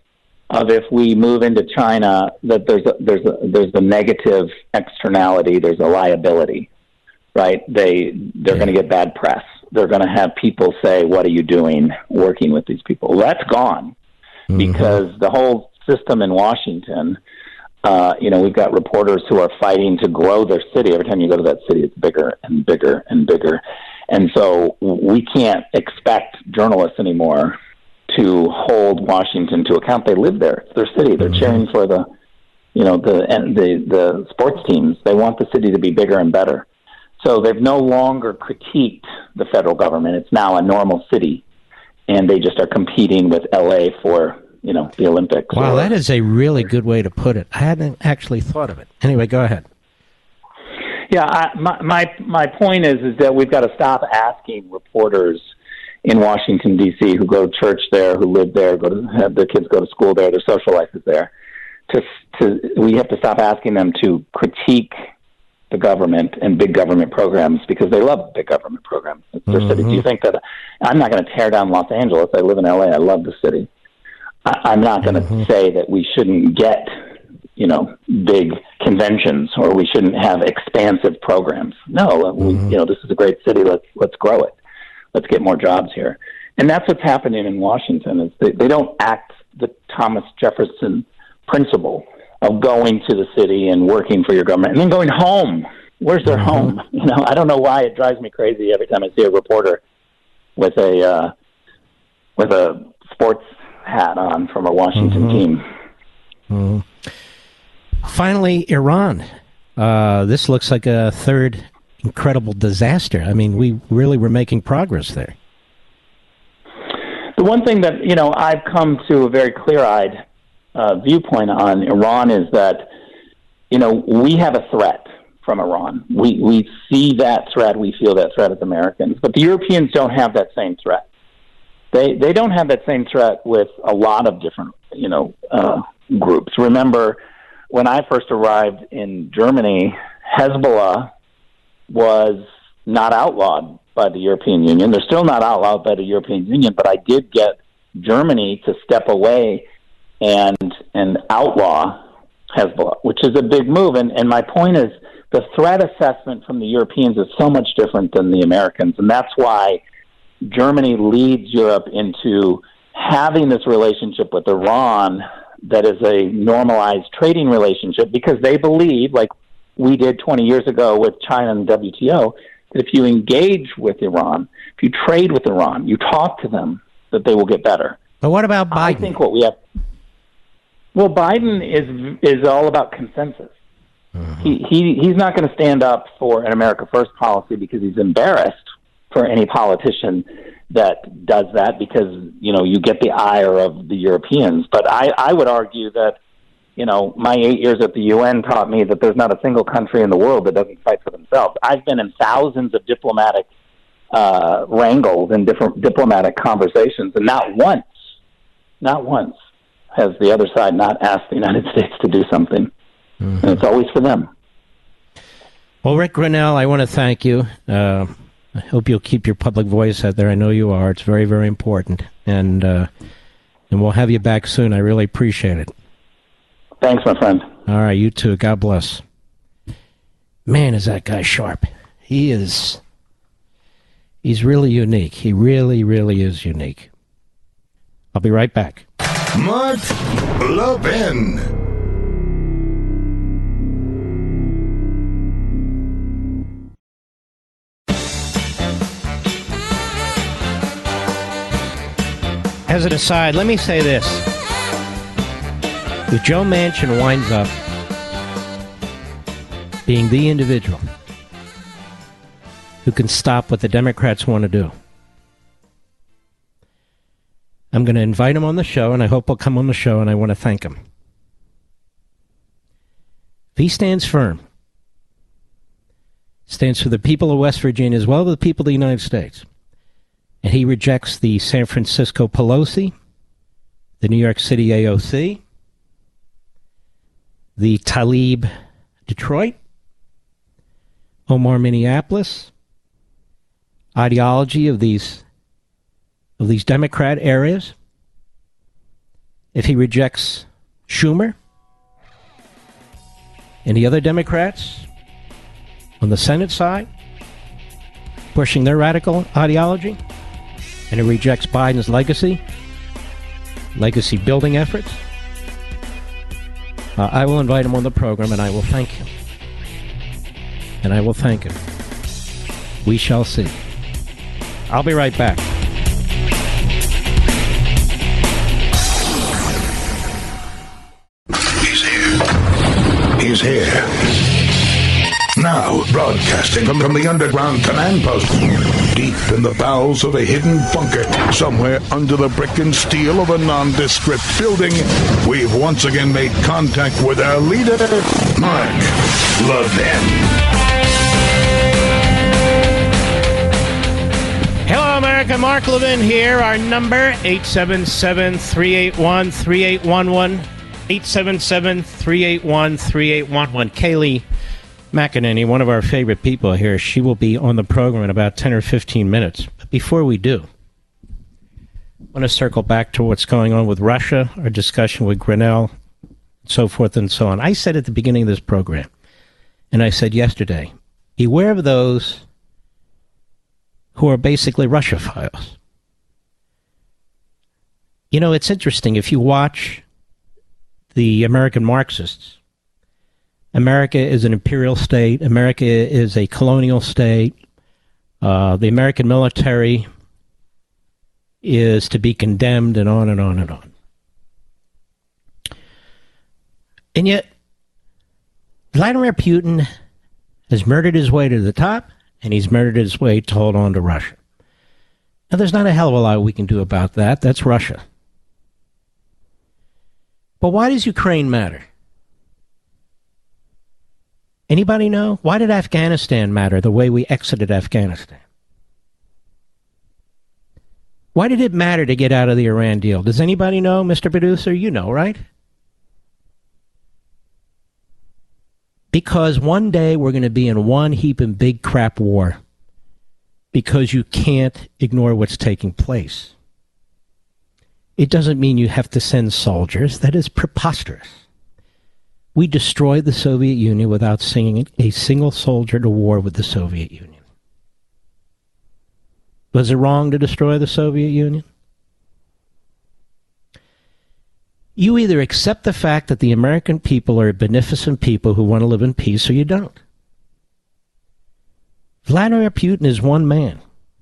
of if we move into China, that there's a, there's a, there's a negative externality, there's a liability, right? They they're going to get bad press. They're going to have people say, "What are you doing working with these people?" Well, that's gone mm-hmm. because the whole system in Washington. Uh, you know, we've got reporters who are fighting to grow their city. Every time you go to that city, it's bigger and bigger and bigger. And so we can't expect journalists anymore to hold Washington to account. They live there. It's their city. They're mm-hmm. cheering for the, you know, the, the the sports teams. They want the city to be bigger and better. So they've no longer critiqued the federal government. It's now a normal city, and they just are competing with L A for, you know, the Olympics. Wow, or, that is a really good way to put it. I hadn't actually thought of it. Anyway, go ahead. Yeah, I, my, my my point is is that we've got to stop asking reporters in Washington, D C, who go to church there, who live there, go to have their kids go to school there, their social life is there. To to we have to stop asking them to critique the government and big government programs because they love big government programs. It's their mm-hmm. city. Do you think that I'm not going to tear down Los Angeles? I live in L A. I love the city. I'm not going to mm-hmm. say that we shouldn't get, you know, big conventions or we shouldn't have expansive programs. No, mm-hmm. we, you know, this is a great city. Let's let's grow it. Let's get more jobs here. And that's what's happening in Washington. Is they, they don't act the Thomas Jefferson principle of going to the city and working for your government and then going home. Where's their mm-hmm. home? You know, I don't know why it drives me crazy every time I see a reporter with a uh, with a sports hat on from a Washington mm-hmm. team. Mm-hmm. Finally, Iran. Uh, this looks like a third incredible disaster. I mean, we really were making progress there. The one thing that, you know, I've come to a very clear-eyed uh, viewpoint on Iran is that, you know, we have a threat from Iran. We we see that threat, we feel that threat as Americans, but the Europeans don't have that same threat. They they don't have that same threat with a lot of different, you know, uh, groups. Remember, when I first arrived in Germany, Hezbollah was not outlawed by the European Union. They're still not outlawed by the European Union, but I did get Germany to step away and and outlaw Hezbollah, which is a big move. And, and my point is the threat assessment from the Europeans is so much different than the Americans, and that's why Germany leads Europe into having this relationship with Iran that is a normalized trading relationship because they believe, like we did twenty years ago with China and the W T O, that if you engage with Iran, if you trade with Iran, you talk to them, that they will get better. But what about Biden? I think what we have... Well, Biden is is all about consensus. Mm-hmm. He, he He's not going to stand up for an America First policy because he's embarrassed for any politician that does that because, you know, you get the ire of the Europeans. But I, I would argue that, you know, my eight years at the U N taught me that there's not a single country in the world that doesn't fight for themselves. I've been in thousands of diplomatic uh, wrangles and different diplomatic conversations, and not once, not once has the other side not asked the United States to do something. Mm-hmm. And it's always for them. Well, Rick Grenell, I want to thank you. Uh, I hope you'll keep your public voice out there. I know you are. It's very, very important. And uh, and we'll have you back soon. I really appreciate it. Thanks, my friend. All right, you too. God bless. Man, is that guy sharp. He is, he's really unique. He really, really is unique. I'll be right back. Mark Levin. As an aside, let me say this. If Joe Manchin winds up being the individual who can stop what the Democrats want to do, I'm going to invite him on the show, and I hope he'll come on the show, and I want to thank him. If he stands firm, stands for the people of West Virginia as well as the people of the United States, and he rejects the San Francisco Pelosi, the New York City A O C, the Tlaib Detroit, Omar Minneapolis, ideology of these of these Democrat areas, if he rejects Schumer and the other Democrats on the Senate side pushing their radical ideology, and he rejects Biden's legacy, legacy building efforts, uh, I will invite him on the program and I will thank him. And I will thank him. We shall see. I'll be right back. He's here. He's here. Now, broadcasting from, from the underground command post, deep in the bowels of a hidden bunker, somewhere under the brick and steel of a nondescript building, we've once again made contact with our leader, Mark Levin. Hello, America. Mark Levin here. Our number, eight seven seven, three eight one, three eight one one. eight seven seven, three eight one, three eight one one. Kaylee McEnany, one of our favorite people here, she will be on the program in about ten or fifteen minutes. But before we do, I want to circle back to what's going on with Russia, our discussion with Grenell, so forth and so on. I said at the beginning of this program, and I said yesterday, beware of those who are basically Russophiles. You know, it's interesting. If you watch the American Marxists, America is an imperial state. America is a colonial state. Uh, the American military is to be condemned, and on and on and on. And yet, Vladimir Putin has murdered his way to the top, and he's murdered his way to hold on to Russia. Now, there's not a hell of a lot we can do about that. That's Russia. But why does Ukraine matter? Anybody know? Why did Afghanistan matter the way we exited Afghanistan? Why did it matter to get out of the Iran deal? Does anybody know, Mister Producer? You know, right? Because one day we're going to be in one heaping big crap war because you can't ignore what's taking place. It doesn't mean you have to send soldiers. That is preposterous. We destroyed the Soviet Union without sending a single soldier to war with the Soviet Union. Was it wrong to destroy the Soviet Union? You either accept the fact that the American people are beneficent people who want to live in peace, or you don't. Vladimir Putin is one man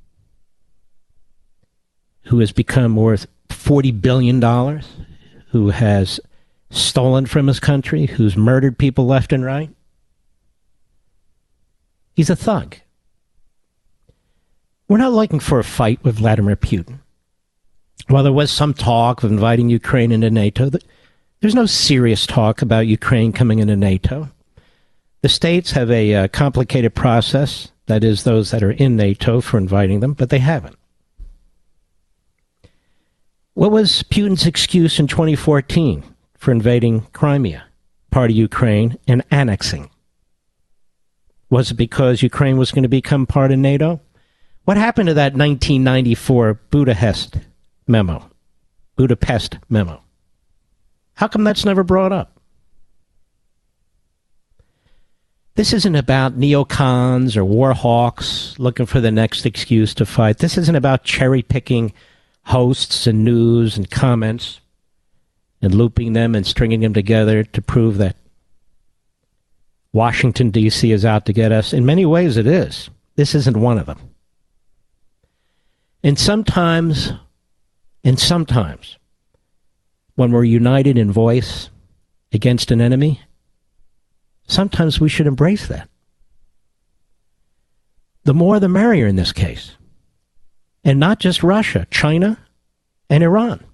who has become worth forty billion dollars, who has stolen from his country, who's murdered people left and right. He's a thug. We're not looking for a fight with Vladimir Putin. While there was some talk of inviting Ukraine into NATO, there's no serious talk about Ukraine coming into NATO. The states have a uh, complicated process, that is, those that are in NATO, for inviting them, but they haven't. What was Putin's excuse in twenty fourteen for invading Crimea, part of Ukraine, and annexing? Was it because Ukraine was going to become part of NATO? What happened to that nineteen ninety-four Budapest memo? Budapest memo. How come that's never brought up? This isn't about neocons or war hawks looking for the next excuse to fight. This isn't about cherry-picking hosts and news and comments and looping them and stringing them together to prove that Washington, D C is out to get us. In many ways it is. This isn't one of them. And sometimes, and sometimes, when we're united in voice against an enemy, sometimes we should embrace that. The more the merrier in this case. And not just Russia, China, and Iran.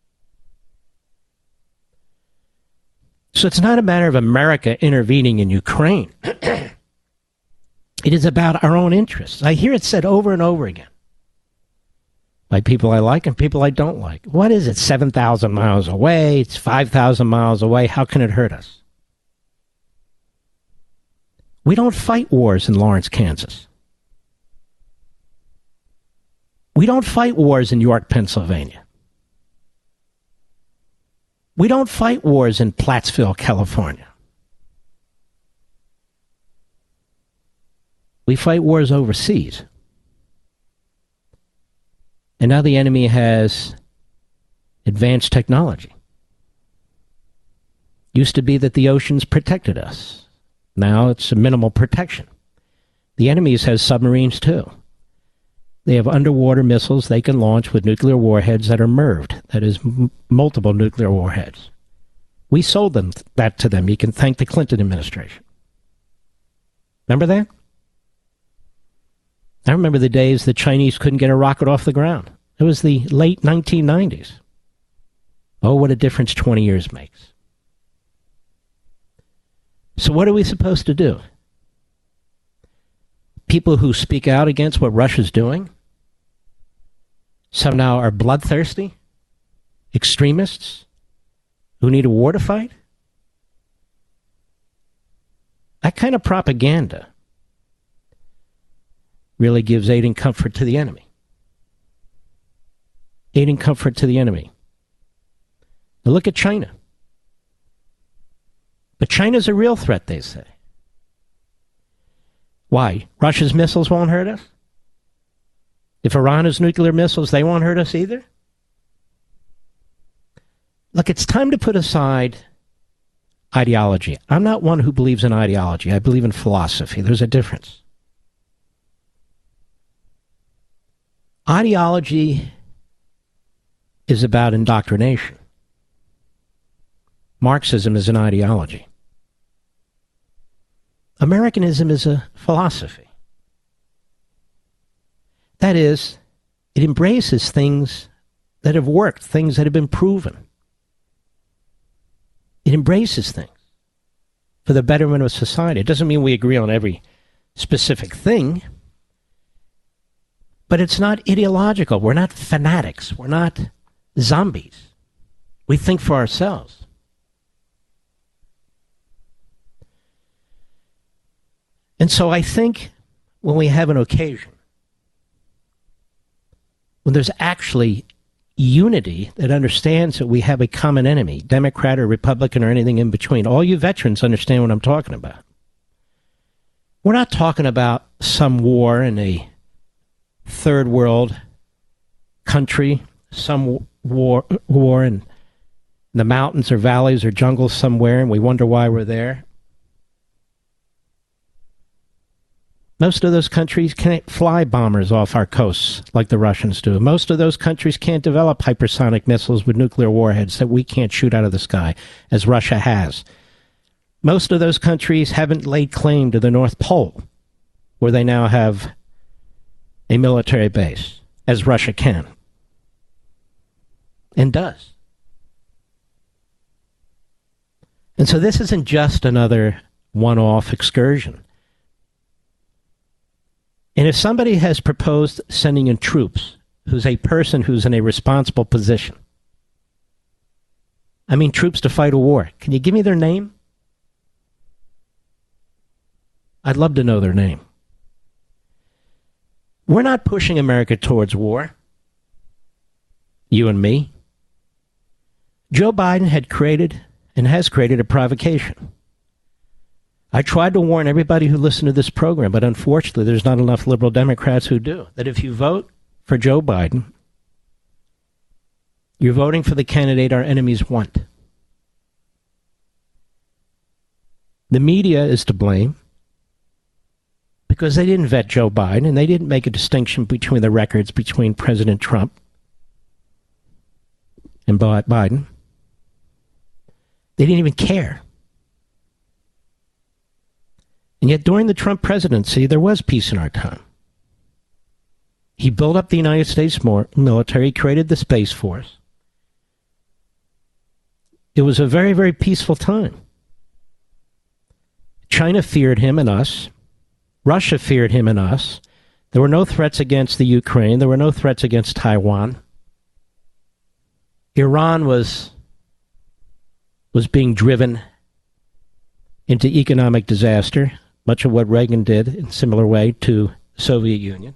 So it's not a matter of America intervening in Ukraine. It is about our own interests. I hear it said over and over again by people I like and people I don't like. What is it, seven thousand miles away? It's five thousand miles away. How can it hurt us? We don't fight wars in Lawrence, Kansas. We don't fight wars in York, Pennsylvania. We don't fight wars in Plattsville, California. We fight wars overseas. And now the enemy has advanced technology. Used to be that the oceans protected us. Now it's a minimal protection. The enemy has submarines too. They have underwater missiles they can launch with nuclear warheads that are M I R Ved, that is, m- multiple nuclear warheads. We sold them th- that to them. You can thank the Clinton administration. Remember that? I remember the days the Chinese couldn't get a rocket off the ground. It was the late nineteen nineties. Oh, what a difference twenty years makes. So what are we supposed to do? People who speak out against what Russia's doing somehow are bloodthirsty? Extremists who need a war to fight? That kind of propaganda really gives aid and comfort to the enemy. Aid and comfort to the enemy. Now look at China. But China's a real threat, they say. Why? Russia's missiles won't hurt us? If Iran has nuclear missiles, they won't hurt us either? Look, it's time to put aside ideology. I'm not one who believes in ideology. I believe in philosophy. There's a difference. Ideology is about indoctrination. Marxism is an ideology. Americanism is a philosophy. That is, it embraces things that have worked, things that have been proven. It embraces things for the betterment of society. It doesn't mean we agree on every specific thing, but it's not ideological. We're not fanatics. We're not zombies. We think for ourselves. And so I think when we have an occasion, when there's actually unity that understands that we have a common enemy, Democrat or Republican or anything in between, all you veterans understand what I'm talking about. We're not talking about some war in a third world country, some war, war in the mountains or valleys or jungles somewhere, and we wonder why we're there. Most of those countries can't fly bombers off our coasts like the Russians do. Most of those countries can't develop hypersonic missiles with nuclear warheads that we can't shoot out of the sky, as Russia has. Most of those countries haven't laid claim to the North Pole, where they now have a military base, as Russia can. And does. And so this isn't just another one-off excursion. And if somebody has proposed sending in troops, who's a person who's in a responsible position, I mean troops to fight a war, can you give me their name? I'd love to know their name. We're not pushing America towards war. You and me. Joe Biden had created and has created a provocation. I tried to warn everybody who listened to this program, but unfortunately there's not enough liberal Democrats who do, that if you vote for Joe Biden, you're voting for the candidate our enemies want. The media is to blame because they didn't vet Joe Biden and they didn't make a distinction between the records between President Trump and Biden. They didn't even care. And yet during the Trump presidency, there was peace in our time. He built up the United States military, created the Space Force. It was a very, very peaceful time. China feared him and us. Russia feared him and us. There were no threats against the Ukraine. There were no threats against Taiwan. Iran was, was being driven into economic disaster, much of what Reagan did in a similar way to the Soviet Union.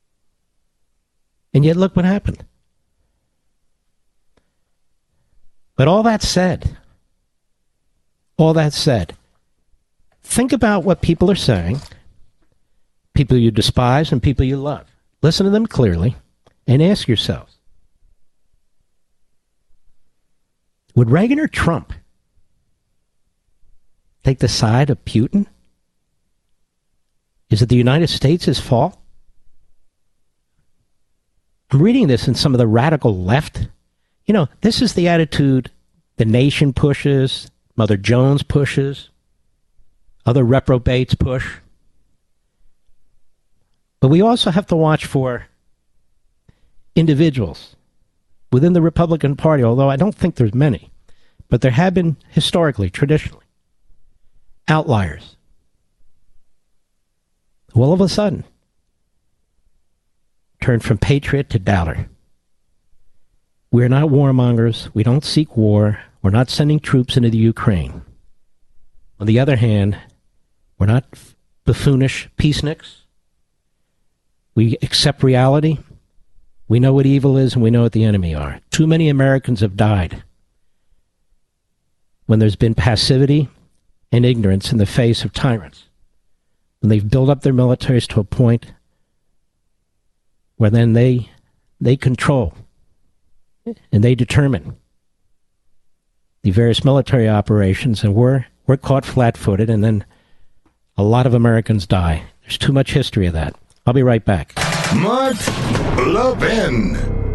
And yet look what happened. But all that said, all that said, think about what people are saying, people you despise and people you love. Listen to them clearly and ask yourselves, would Reagan or Trump take the side of Putin? Is it the United States' fault? I'm reading this in some of the radical left. You know, this is the attitude the Nation pushes, Mother Jones pushes, other reprobates push. But we also have to watch for individuals within the Republican Party, although I don't think there's many, but there have been historically, traditionally, outliers. Who all of a sudden turn from patriot to doubter. We're not warmongers. We don't seek war. We're not sending troops into the Ukraine. On the other hand, we're not buffoonish peaceniks. We accept reality. We know what evil is and we know what the enemy are. Too many Americans have died when there's been passivity and ignorance in the face of tyrants. When they've built up their militaries to a point where then they they control and they determine the various military operations, and we're we're caught flat-footed, and then a lot of Americans die. There's too much history of that. I'll be right back. Mark Levin.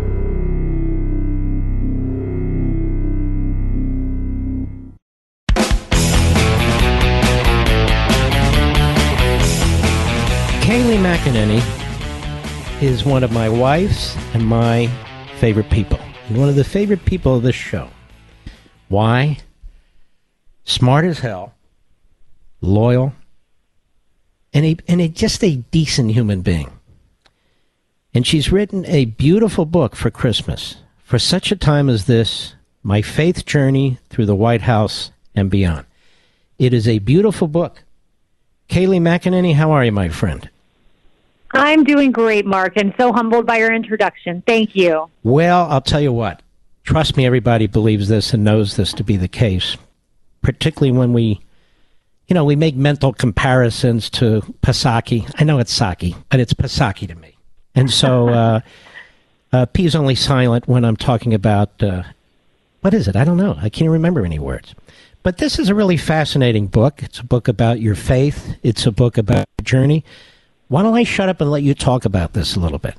Kayleigh McEnany is one of my wife's and my favorite people. And one of the favorite people of this show. Why? Smart as hell, loyal, and a, and a, just a decent human being. And she's written a beautiful book for Christmas. For such a time as this, My Faith Journey Through the White House and Beyond. It is a beautiful book. Kayleigh McEnany, how are you, my friend? I'm doing great, Mark, and so humbled by your introduction. Thank you. Well, I'll tell you what. Trust me, everybody believes this and knows this to be the case, particularly when we, you know, we make mental comparisons to Pasaki. I know it's Saki, but it's Pasaki to me. And so uh, uh, P is only silent when I'm talking about, uh, what is it? I don't know. I can't remember any words. But this is a really fascinating book. It's a book about your faith. It's a book about your journey. Why don't I shut up and let you talk about this a little bit?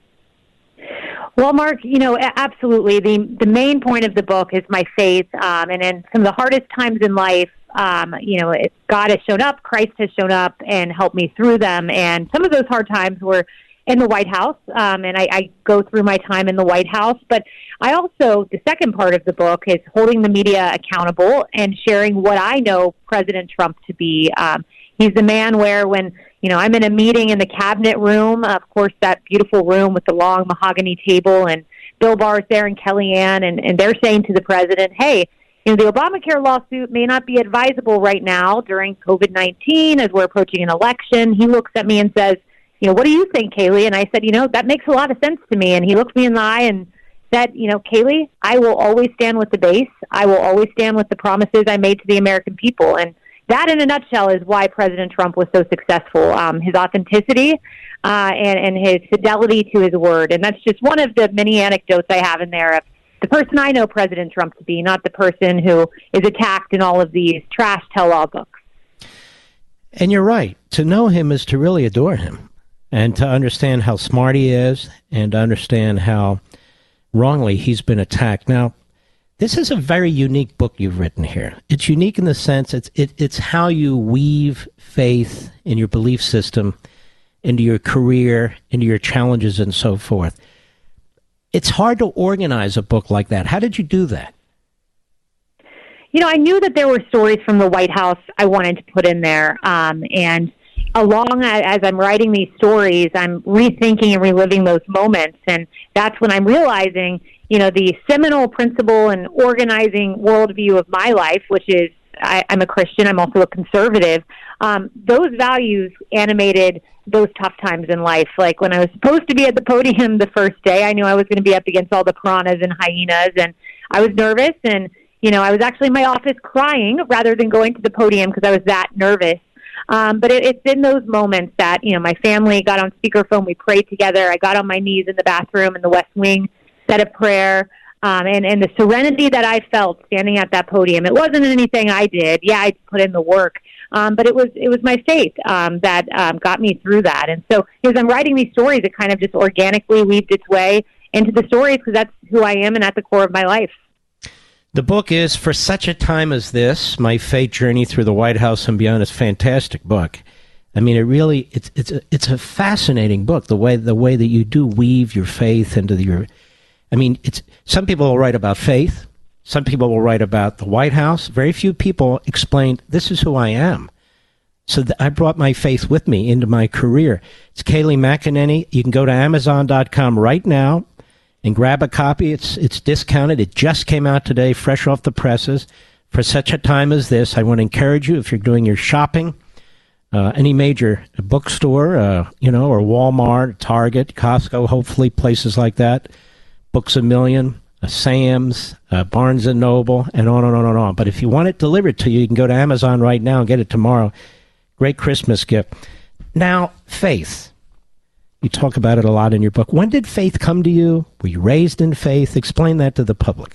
Well, Mark, you know, absolutely. The the main point of the book is my faith, um, and in some of the hardest times in life, um, you know, it, God has shown up, Christ has shown up, and helped me through them. And some of those hard times were in the White House, um, and I, I go through my time in the White House. But I also, the second part of the book is holding the media accountable and sharing what I know President Trump to be. Um, he's the man where when You know, I'm in a meeting in the cabinet room, of course, that beautiful room with the long mahogany table, and Bill Barr's there and Kellyanne, and, and they're saying to the president, hey, you know, the Obamacare lawsuit may not be advisable right now during COVID nineteen as we're approaching an election. He looks at me and says, you know, what do you think, Kayleigh? And I said, you know, that makes a lot of sense to me. And he looked me in the eye and said, you know, Kayleigh, I will always stand with the base. I will always stand with the promises I made to the American people. And that, in a nutshell, is why President Trump was so successful. Um, his authenticity uh, and, and his fidelity to his word. And that's just one of the many anecdotes I have in there of the person I know President Trump to be, not the person who is attacked in all of these trash tell-all books. And you're right. To know him is to really adore him and to understand how smart he is and to understand how wrongly he's been attacked. Now, this is a very unique book you've written here. It's unique in the sense it's it, it's how you weave faith in your belief system into your career, into your challenges, and so forth. It's hard to organize a book like that. How did you do that? You know, I knew that there were stories from the White House I wanted to put in there, um, and along as I'm writing these stories, I'm rethinking and reliving those moments, and that's when I'm realizing, you know, the seminal principle and organizing worldview of my life, which is I, I'm a Christian, I'm also a conservative, um, those values animated those tough times in life. Like when I was supposed to be at the podium the first day, I knew I was going to be up against all the piranhas and hyenas, and I was nervous, and, you know, I was actually in my office crying rather than going to the podium because I was that nervous. Um, but it, it's in those moments that, you know, my family got on speakerphone, we prayed together, I got on my knees in the bathroom in the West Wing, said a prayer, um, and, and the serenity that I felt standing at that podium. It wasn't anything I did. Yeah, I put in the work. Um, but it was it was my faith um, that um, got me through that. And so as I'm writing these stories, it kind of just organically weaved its way into the stories because that's who I am and at the core of my life. The book is For Such a Time as This, My Faith Journey Through the White House and Beyond. It's a fantastic book. I mean, it really, it's it's a, it's a fascinating book, the way the way that you do weave your faith into your, I mean, it's some people will write about faith. Some people will write about the White House. Very few people explain, this is who I am. So th- I brought my faith with me into my career. It's Kayleigh McEnany. You can go to amazon dot com right now and grab a copy. It's it's discounted. It just came out today, fresh off the presses. For such a time as this, I want to encourage you, if you're doing your shopping, uh, any major bookstore, uh, you know, or Walmart, Target, Costco, hopefully places like that, Books A Million, Uh, Sam's, uh, Barnes and Noble, and on and on and on. But if you want it delivered to you, you can go to Amazon right now and get it tomorrow. Great Christmas gift. Now, faith. You talk about it a lot in your book. When did faith come to you? Were you raised in faith? Explain that to the public.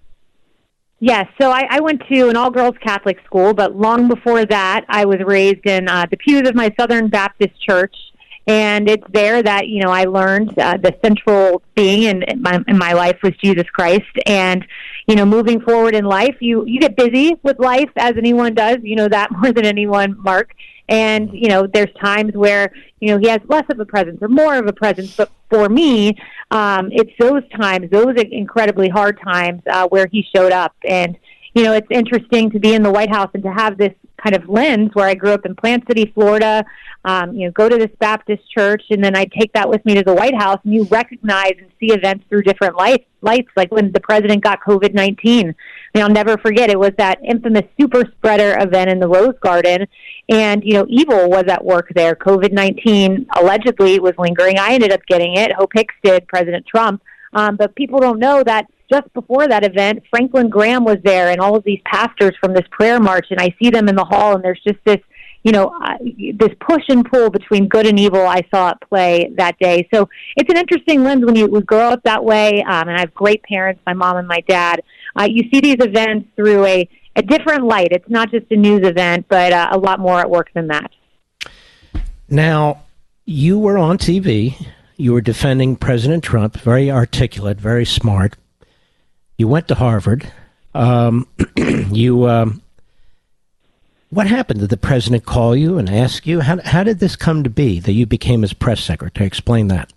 Yes, so I, I went to an all-girls Catholic school, but long before that, I was raised in uh, the pews of my Southern Baptist church. And it's there that, you know, I learned uh, the central being in, in, my, in my life was Jesus Christ. And, you know, moving forward in life, you, you get busy with life, as anyone does. You know that more than anyone, Mark. And, you know, there's times where, you know, he has less of a presence or more of a presence. But for me, um, it's those times, those incredibly hard times uh, where he showed up. And, you know, it's interesting to be in the White House and to have this kind of lens where I grew up in Plant City, Florida, um, you know, go to this Baptist church, and then I take that with me to the White House, and you recognize and see events through different light, lights, like when the president got COVID nineteen. And I'll never forget, it was that infamous super spreader event in the Rose Garden, and, you know, evil was at work there. COVID nineteen allegedly was lingering. I ended up getting it. Hope Hicks did, President Trump. Um, but people don't know that just before that event, Franklin Graham was there and all of these pastors from this prayer march, and I see them in the hall, and there's just this, you know, uh, this push and pull between good and evil I saw at play that day. So it's an interesting lens when you grow up that way, um, and I have great parents, my mom and my dad. Uh, you see these events through a, a different light. It's not just a news event, but uh, a lot more at work than that. Now, you were on T V. You were defending President Trump, very articulate, very smart. You went to Harvard. Um, you, um, what happened? Did the president call you and ask you? How, how did this come to be that you became his press secretary? Explain that.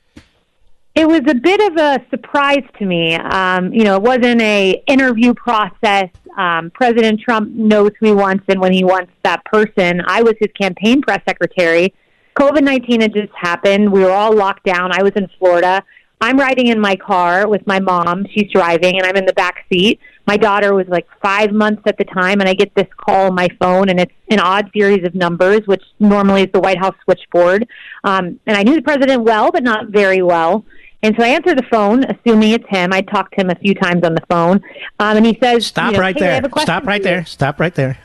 It was a bit of a surprise to me. Um, you know, it wasn't a interview process. Um, President Trump knows who he wants, and when he wants that person, I was his campaign press secretary. COVID nineteen had just happened. We were all locked down. I was in Florida. I'm riding in my car with my mom. She's driving, and I'm in the back seat. My daughter was like five months at the time, and I get this call on my phone, and it's an odd series of numbers, which normally is the White House switchboard. Um, and I knew the president well, but not very well. And so I answer the phone, assuming it's him. I talked to him a few times on the phone, um, and he says, "Stop you know, right hey, there! Stop right there! Stop right there!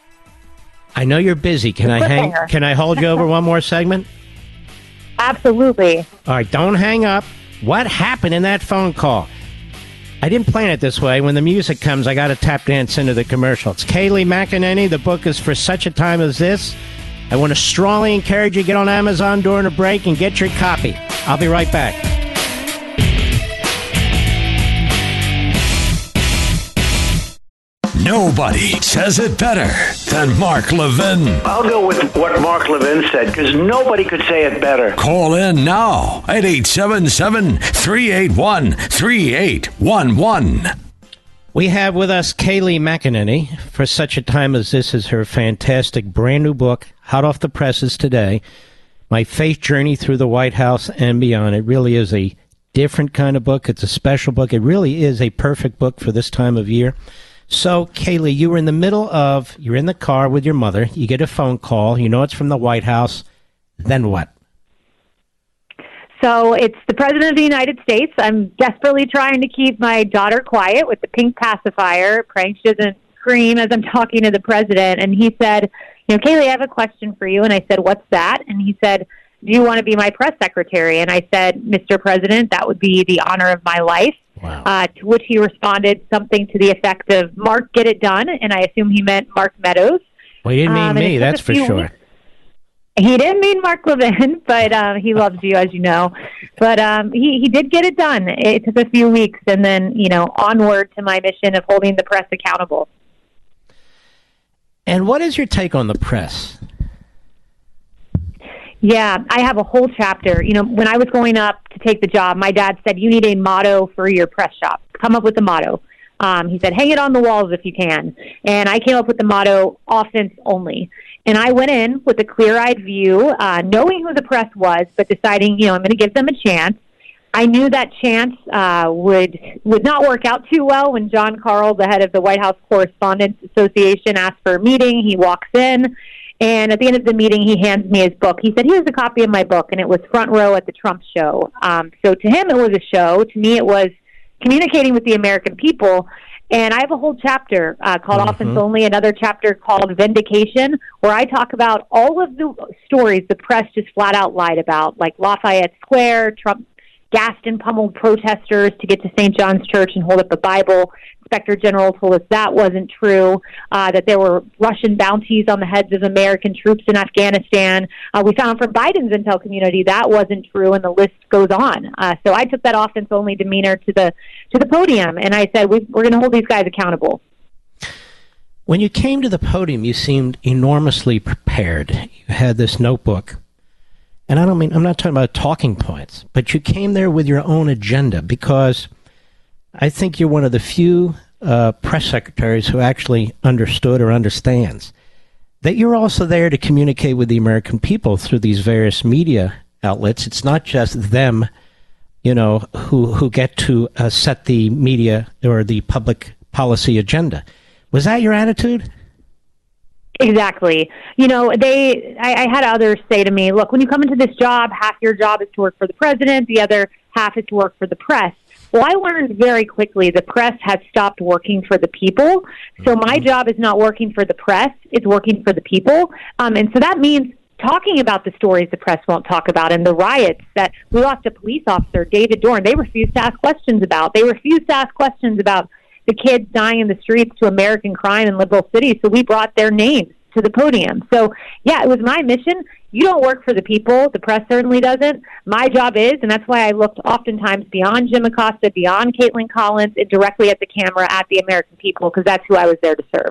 I know you're busy. Can I hang? Can I hold you over one more segment? Absolutely. All right, don't hang up. What happened in that phone call? I didn't plan it this way. When the music comes, I got to tap dance into the commercial. It's Kayleigh McEnany. The book is For Such a Time as This. I want to strongly encourage you to get on Amazon during a break and get your copy. I'll be right back. Nobody says it better than Mark Levin. I'll go with what Mark Levin said, because nobody could say it better. Call in now at eight seven seven, three eight one, three eight one one. We have with us Kayleigh McEnany. For Such a Time as This is her fantastic brand new book, hot off the presses today, My Faith Journey Through the White House and Beyond. It really is a different kind of book. It's a special book. It really is a perfect book for this time of year. So, Kayleigh, you were in the middle of, you're in the car with your mother, you get a phone call, you know it's from the White House, then what? So it's the President of the United States. I'm desperately trying to keep my daughter quiet with the pink pacifier, praying she doesn't scream as I'm talking to the President. And he said, you know, Kayleigh, I have a question for you. And I said, what's that? And he said, do you want to be my press secretary? And I said, Mister President, that would be the honor of my life. Wow. Uh, to which he responded something to the effect of, Mark, get it done. And I assume he meant Mark Meadows. Well, he didn't mean um, me, that's for sure. Weeks. He didn't mean Mark Levin, but uh, he loves you, as you know. But um, he, he did get it done. It took a few weeks, and then, you know, onward to my mission of holding the press accountable. And what is your take on the press? Yeah, I have a whole chapter. You know, when I was going up to take the job, my dad said, you need a motto for your press shop. Come up with a motto. Um, he said, hang it on the walls if you can. And I came up with the motto, offense only. And I went in with a clear-eyed view, uh, knowing who the press was, but deciding, you know, I'm going to give them a chance. I knew that chance uh, would would not work out too well when John Karl, the head of the White House Correspondents Association, asked for a meeting. He walks in. And at the end of the meeting, he hands me his book. He said, here's a copy of my book, and it was front row at the Trump show. Um, so to him, it was a show. To me, it was communicating with the American people. And I have a whole chapter uh, called mm-hmm. Offense Only, another chapter called Vindication, where I talk about all of the stories the press just flat out lied about, like Lafayette Square, Trump gassed and pummeled protesters to get to Saint John's Church and hold up the Bible. Inspector General told us that wasn't true, uh, that there were Russian bounties on the heads of American troops in Afghanistan. Uh, we found from Biden's intel community that wasn't true, and the list goes on. Uh, so I took that offense-only demeanor to the to the podium, and I said, we, we're going to hold these guys accountable. When you came to the podium, you seemed enormously prepared. You had this notebook. And I don't mean, I'm not talking about talking points, but you came there with your own agenda, because I think you're one of the few uh, press secretaries who actually understood or understands that you're also there to communicate with the American people through these various media outlets. It's not just them, you know, who, who get to uh, set the media or the public policy agenda. Was that your attitude? Exactly. You know, they. I, I had others say to me, look, when you come into this job, half your job is to work for the president, the other half is to work for the press. Well, I learned very quickly the press has stopped working for the people. So my job is not working for the press, it's working for the people. Um, and so that means talking about the stories the press won't talk about, and the riots that we lost a police officer, David Dorn, they refused to ask questions about. They refused to ask questions about the kids dying in the streets to American crime in liberal cities, so we brought their names to the podium. So, yeah, it was my mission. You don't work for the people. The press certainly doesn't. My job is, and that's why I looked oftentimes beyond Jim Acosta, beyond Caitlin Collins, and directly at the camera at the American people, because that's who I was there to serve.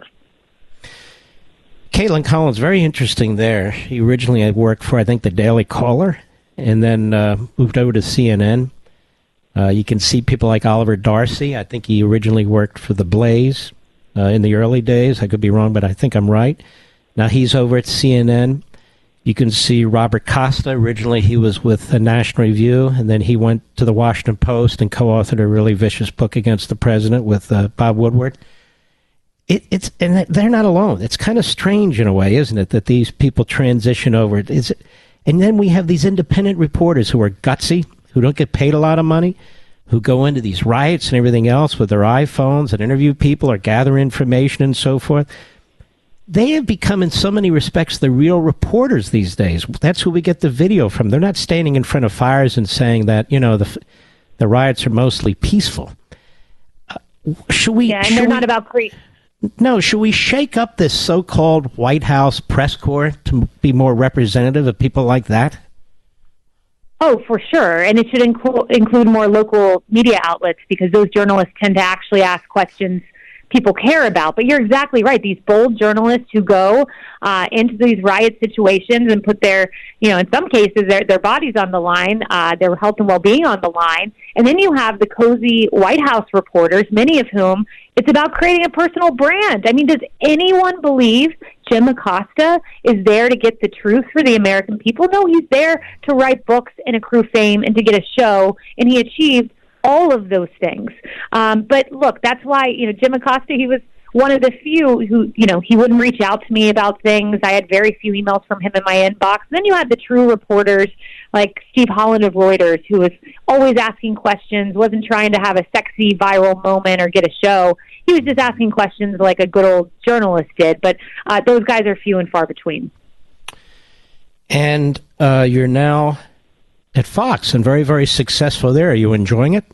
Caitlin Collins, very interesting there. He originally had worked for, I think, the Daily Caller, and then uh, moved over to C N N. Uh, you can see people like Oliver Darcy. I think he originally worked for The Blaze uh, in the early days. I could be wrong, but I think I'm right. Now he's over at C N N. You can see Robert Costa. Originally he was with the National Review, and then he went to the Washington Post and co-authored a really vicious book against the president with uh, Bob Woodward. It, it's and they're not alone. It's kind of strange in a way, isn't it, that these people transition over? Is it, and then we have these independent reporters who are gutsy, who don't get paid a lot of money, who go into these riots and everything else with their iPhones and interview people or gather information and so forth. They have become, in so many respects, the real reporters these days. That's who we get the video from. They're not standing in front of fires and saying that, you know, the the riots are mostly peaceful. Uh, should we? Yeah, and they're we, not about pre. No, should we shake up this so-called White House press corps to be more representative of people like that? Oh, for sure. And it should inclu- include more local media outlets, because those journalists tend to actually ask questions people care about. But you're exactly right. These bold journalists who go uh, into these riot situations and put their, you know, in some cases, their, their bodies on the line, uh, their health and well-being on the line. And then you have the cozy White House reporters, many of whom it's about creating a personal brand. I mean, does anyone believe Jim Acosta is there to get the truth for the American people? No, he's there to write books and accrue fame and to get a show, and he achieved all of those things. Um, but look, that's why, you know, Jim Acosta, he was one of the few who, you know, he wouldn't reach out to me about things. I had very few emails from him in my inbox. Then you had the true reporters like Steve Holland of Reuters, who was always asking questions, wasn't trying to have a sexy viral moment or get a show. He was just asking questions like a good old journalist did. But uh, those guys are few and far between. And uh, you're now at Fox and very, very successful there. Are you enjoying it?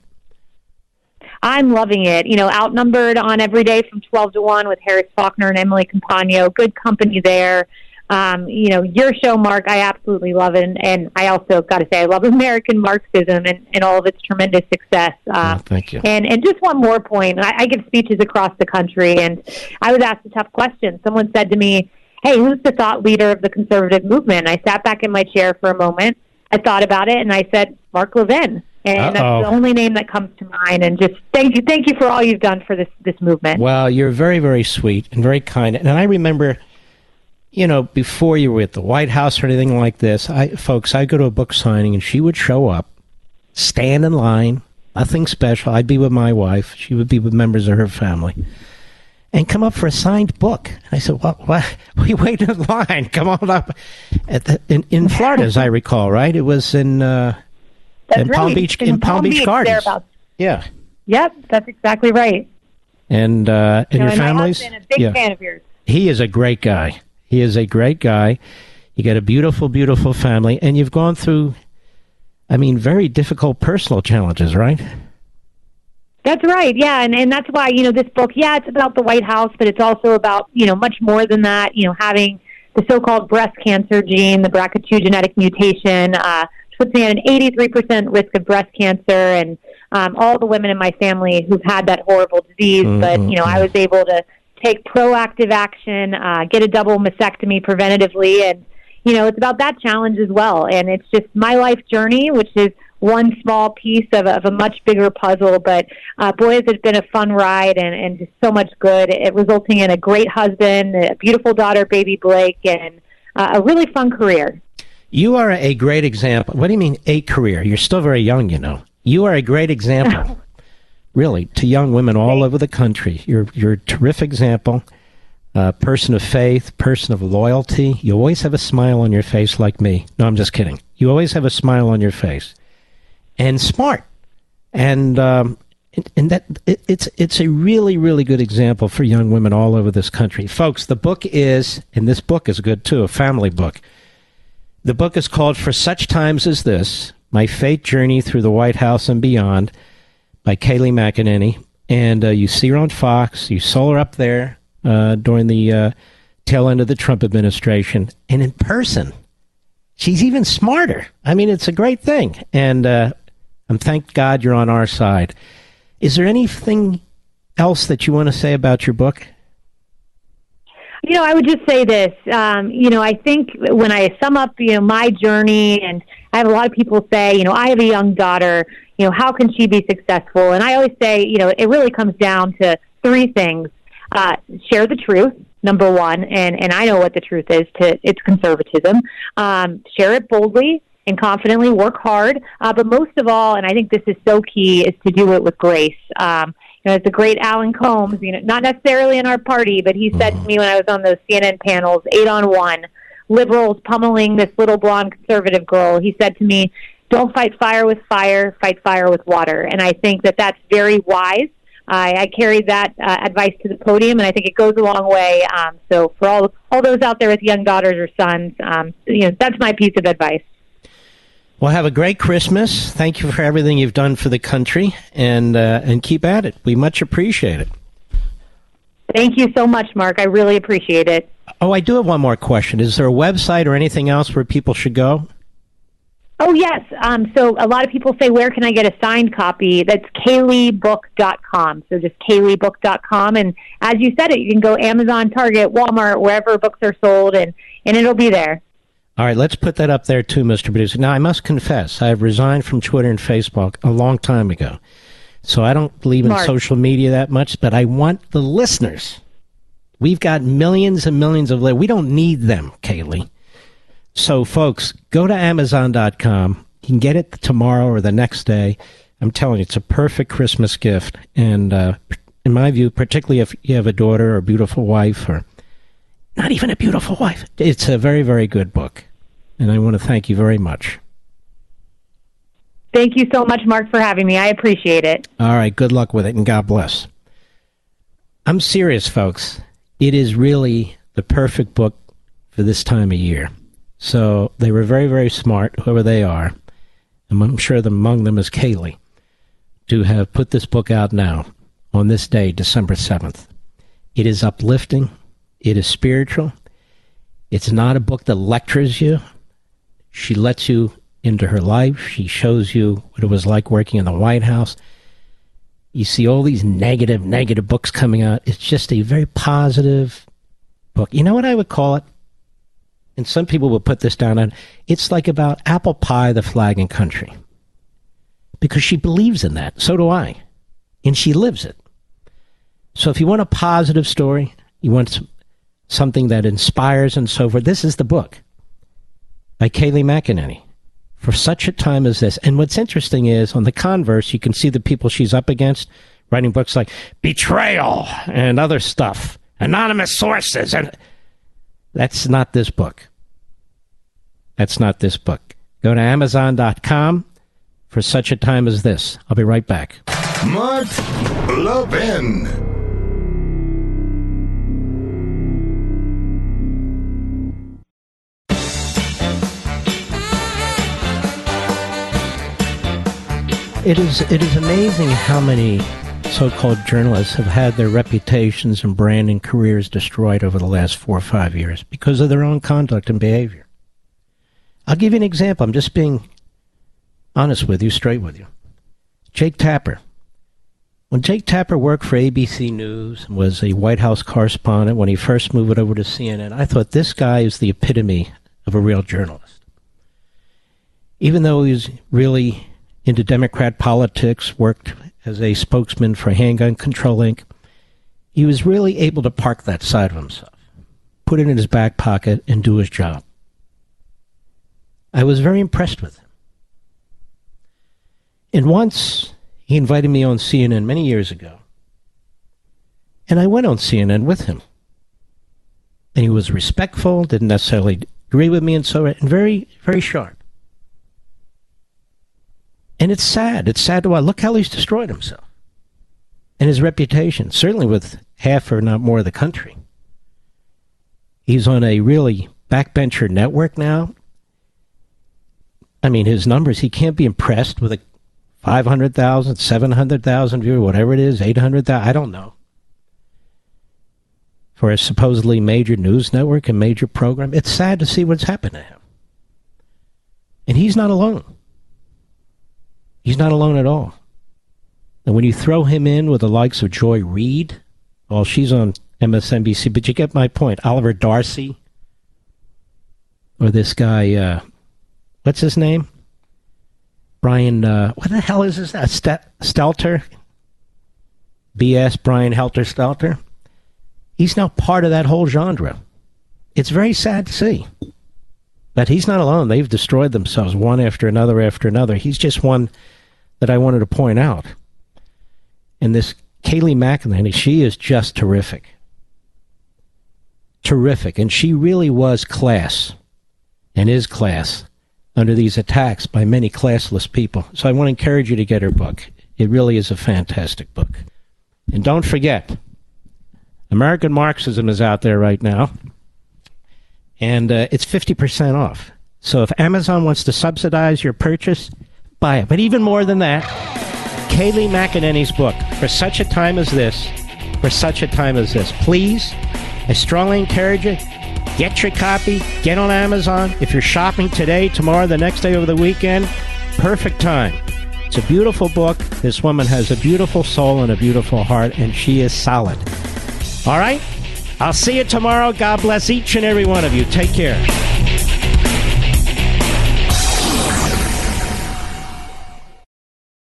I'm loving it. You know, outnumbered on every day from twelve to one with Harris Faulkner and Emily Compagno. Good company there. Um, you know, your show, Mark, I absolutely love it. And, and I also got to say, I love American Marxism and, and all of its tremendous success. Uh, oh, thank you. And, and just one more point. I, I give speeches across the country, and I was asked a tough question. Someone said to me, hey, who's the thought leader of the conservative movement? I sat back in my chair for a moment. I thought about it, and I said, Mark Levin. And Uh-oh. That's the only name that comes to mind. And just thank you, thank you for all you've done for this, this movement. Well, you're very, very sweet and very kind. And I remember, you know, before you were at the White House or anything like this, I, folks, I'd go to a book signing, and she would show up, stand in line, nothing special. I'd be with my wife. She would be with members of her family, and come up for a signed book. And I said, well, what? We wait in line. Come on up. At the, in, in Florida, as I recall, right? It was in... Uh, That's in right. Palm Beach, in, in Palm, Palm Beach, Beach Gardens. Thereabouts. Yeah. Yep, that's exactly right. And uh, and no, your and families. My husband, a big yeah. fan of yours. He is a great guy. He is a great guy. You got a beautiful, beautiful family, and you've gone through, I mean, very difficult personal challenges, right? That's right. Yeah, and and that's why, you know, this book. Yeah, it's about the White House, but it's also about, you know, much more than that. You know, having the so-called breast cancer gene, the B R C A two genetic mutation. Uh, puts me at an eighty-three percent risk of breast cancer, and um, all the women in my family who've had that horrible disease. Mm-hmm. But, you know, I was able to take proactive action, uh, get a double mastectomy preventatively, and, you know, it's about that challenge as well. And it's just my life journey, which is one small piece of, of a much bigger puzzle. But, uh, boy, has it been a fun ride and, and just so much good, it resulting in a great husband, a beautiful daughter, baby Blake, and uh, a really fun career. You are a great example. What do you mean, a career? You're still very young, you know. You are a great example, really, to young women all over the country. You're, you're a terrific example, uh, person of faith, person of loyalty. You always have a smile on your face like me. No, I'm just kidding. You always have a smile on your face. And smart. And um, and that it, it's, it's a really, really good example for young women all over this country. Folks, the book is, and this book is good too, a family book. The book is called For Such Times as This, My Faith Journey Through the White House and Beyond by Kayleigh McEnany. And uh, you see her on Fox. You saw her up there uh, during the uh, tail end of the Trump administration. And in person, she's even smarter. I mean, it's a great thing. And uh, I'm thank God you're on our side. Is there anything else that you want to say about your book? You know, I would just say this. Um, you know, I think when I sum up, you know, my journey, and I have a lot of people say, you know, I have a young daughter, you know, how can she be successful? And I always say, you know, it really comes down to three things. Uh, share the truth, number one, and, and I know what the truth is, to it's conservatism. Um, share it boldly and confidently, work hard. Uh, but most of all, and I think this is so key, is to do it with grace. Um, You know, it's the great Alan Combs, you know, not necessarily in our party, but he said to me when I was on those C N N panels, eight on one, liberals pummeling this little blonde conservative girl. He said to me, don't fight fire with fire, fight fire with water. And I think that that's very wise. I, I carried that uh, advice to the podium, and I think it goes a long way. Um, so for all all those out there with young daughters or sons, um, you know, that's my piece of advice. Well, have a great Christmas. Thank you for everything you've done for the country, and uh, and keep at it. We much appreciate it. Thank you so much, Mark. I really appreciate it. Oh, I do have one more question. Is there a website or anything else where people should go? Oh, yes. Um, so a lot of people say, where can I get a signed copy? That's Kayleigh book dot com. So just Kayleigh book dot com. And as you said it, you can go Amazon, Target, Walmart, wherever books are sold, and, and it'll be there. All right, let's put that up there too, Mister Producer. Now, I must confess, I have resigned from Twitter and Facebook a long time ago. So I don't believe in Mark. social media that much, but I want the listeners. We've got millions and millions of listeners. We don't need them, Kayleigh. So, folks, go to Amazon dot com. You can get it tomorrow or the next day. I'm telling you, it's a perfect Christmas gift. And uh, in my view, particularly if you have a daughter or a beautiful wife, or not even a beautiful wife, it's a very, very good book. And I want to thank you very much. Thank you so much, Mark, for having me. I appreciate it. All right, good luck with it, and God bless. I'm serious, folks. It is really the perfect book for this time of year. So they were very, very smart, whoever they are, and I'm sure that among them is Kaylee, to have put this book out now on this day, December seventh. It is uplifting. It is spiritual. It's not a book that lectures you. She lets you into her life. She shows you what it was like working in the White House. You see all these negative, negative books coming out. It's just a very positive book. You know what I would call it? And some people will put this down on, it's like about apple pie, the flag and country. Because she believes in that. So do I. And she lives it. So if you want a positive story, you want something that inspires and so forth, this is the book by Kaylee McEnany. For such a time as this. And what's interesting is, on the converse, you can see the people she's up against writing books like Betrayal and other stuff, anonymous sources, and that's not this book. That's not this book. Go to Amazon dot com for such a time as this. I'll be right back. Mark Levin. It is it is amazing how many so-called journalists have had their reputations and brand and careers destroyed over the last four or five years because of their own conduct and behavior. I'll give you an example. I'm just being honest with you, straight with you. Jake Tapper. When Jake Tapper worked for A B C News and was a White House correspondent, when he first moved over to C N N, I thought this guy is the epitome of a real journalist. Even though he was really into Democrat politics, worked as a spokesman for Handgun Control Incorporated, he was really able to park that side of himself, put it in his back pocket, and do his job. I was very impressed with him. And once he invited me on C N N many years ago, and I went on C N N with him. And he was respectful, didn't necessarily agree with me, and so and very, very sharp. And it's sad. It's sad to watch. Look how he's destroyed himself. And his reputation, certainly with half or not more of the country. He's on a really backbencher network now. I mean, his numbers, he can't be impressed with a five hundred thousand, seven hundred thousand viewer, whatever it is, eight hundred thousand, I don't know. For a supposedly major news network and major program. It's sad to see what's happened to him. And he's not alone. He's not alone at all. And when you throw him in with the likes of Joy Reid, well, she's on M S N B C, but you get my point. Oliver Darcy, or this guy, uh, what's his name? Brian, uh, what the hell is this? Uh, St- Stelter? B S Brian Helter Stelter? He's now part of that whole genre. It's very sad to see. But he's not alone. They've destroyed themselves one after another after another. He's just one that I wanted to point out. And this Kaylee McEnany, she is just terrific. Terrific. And she really was class, and is class, under these attacks by many classless people. So I want to encourage you to get her book. It really is a fantastic book. And don't forget, American Marxism is out there right now. And uh, it's fifty percent off. So if Amazon wants to subsidize your purchase, buy it. But even more than that, Kaylee McEnany's book, For Such a Time as This, For Such a Time as This. Please, I strongly encourage you, get your copy, get on Amazon. If you're shopping today, tomorrow, the next day, over the weekend, perfect time. It's a beautiful book. This woman has a beautiful soul and a beautiful heart, and she is solid. All right? I'll see you tomorrow. God bless each and every one of you. Take care.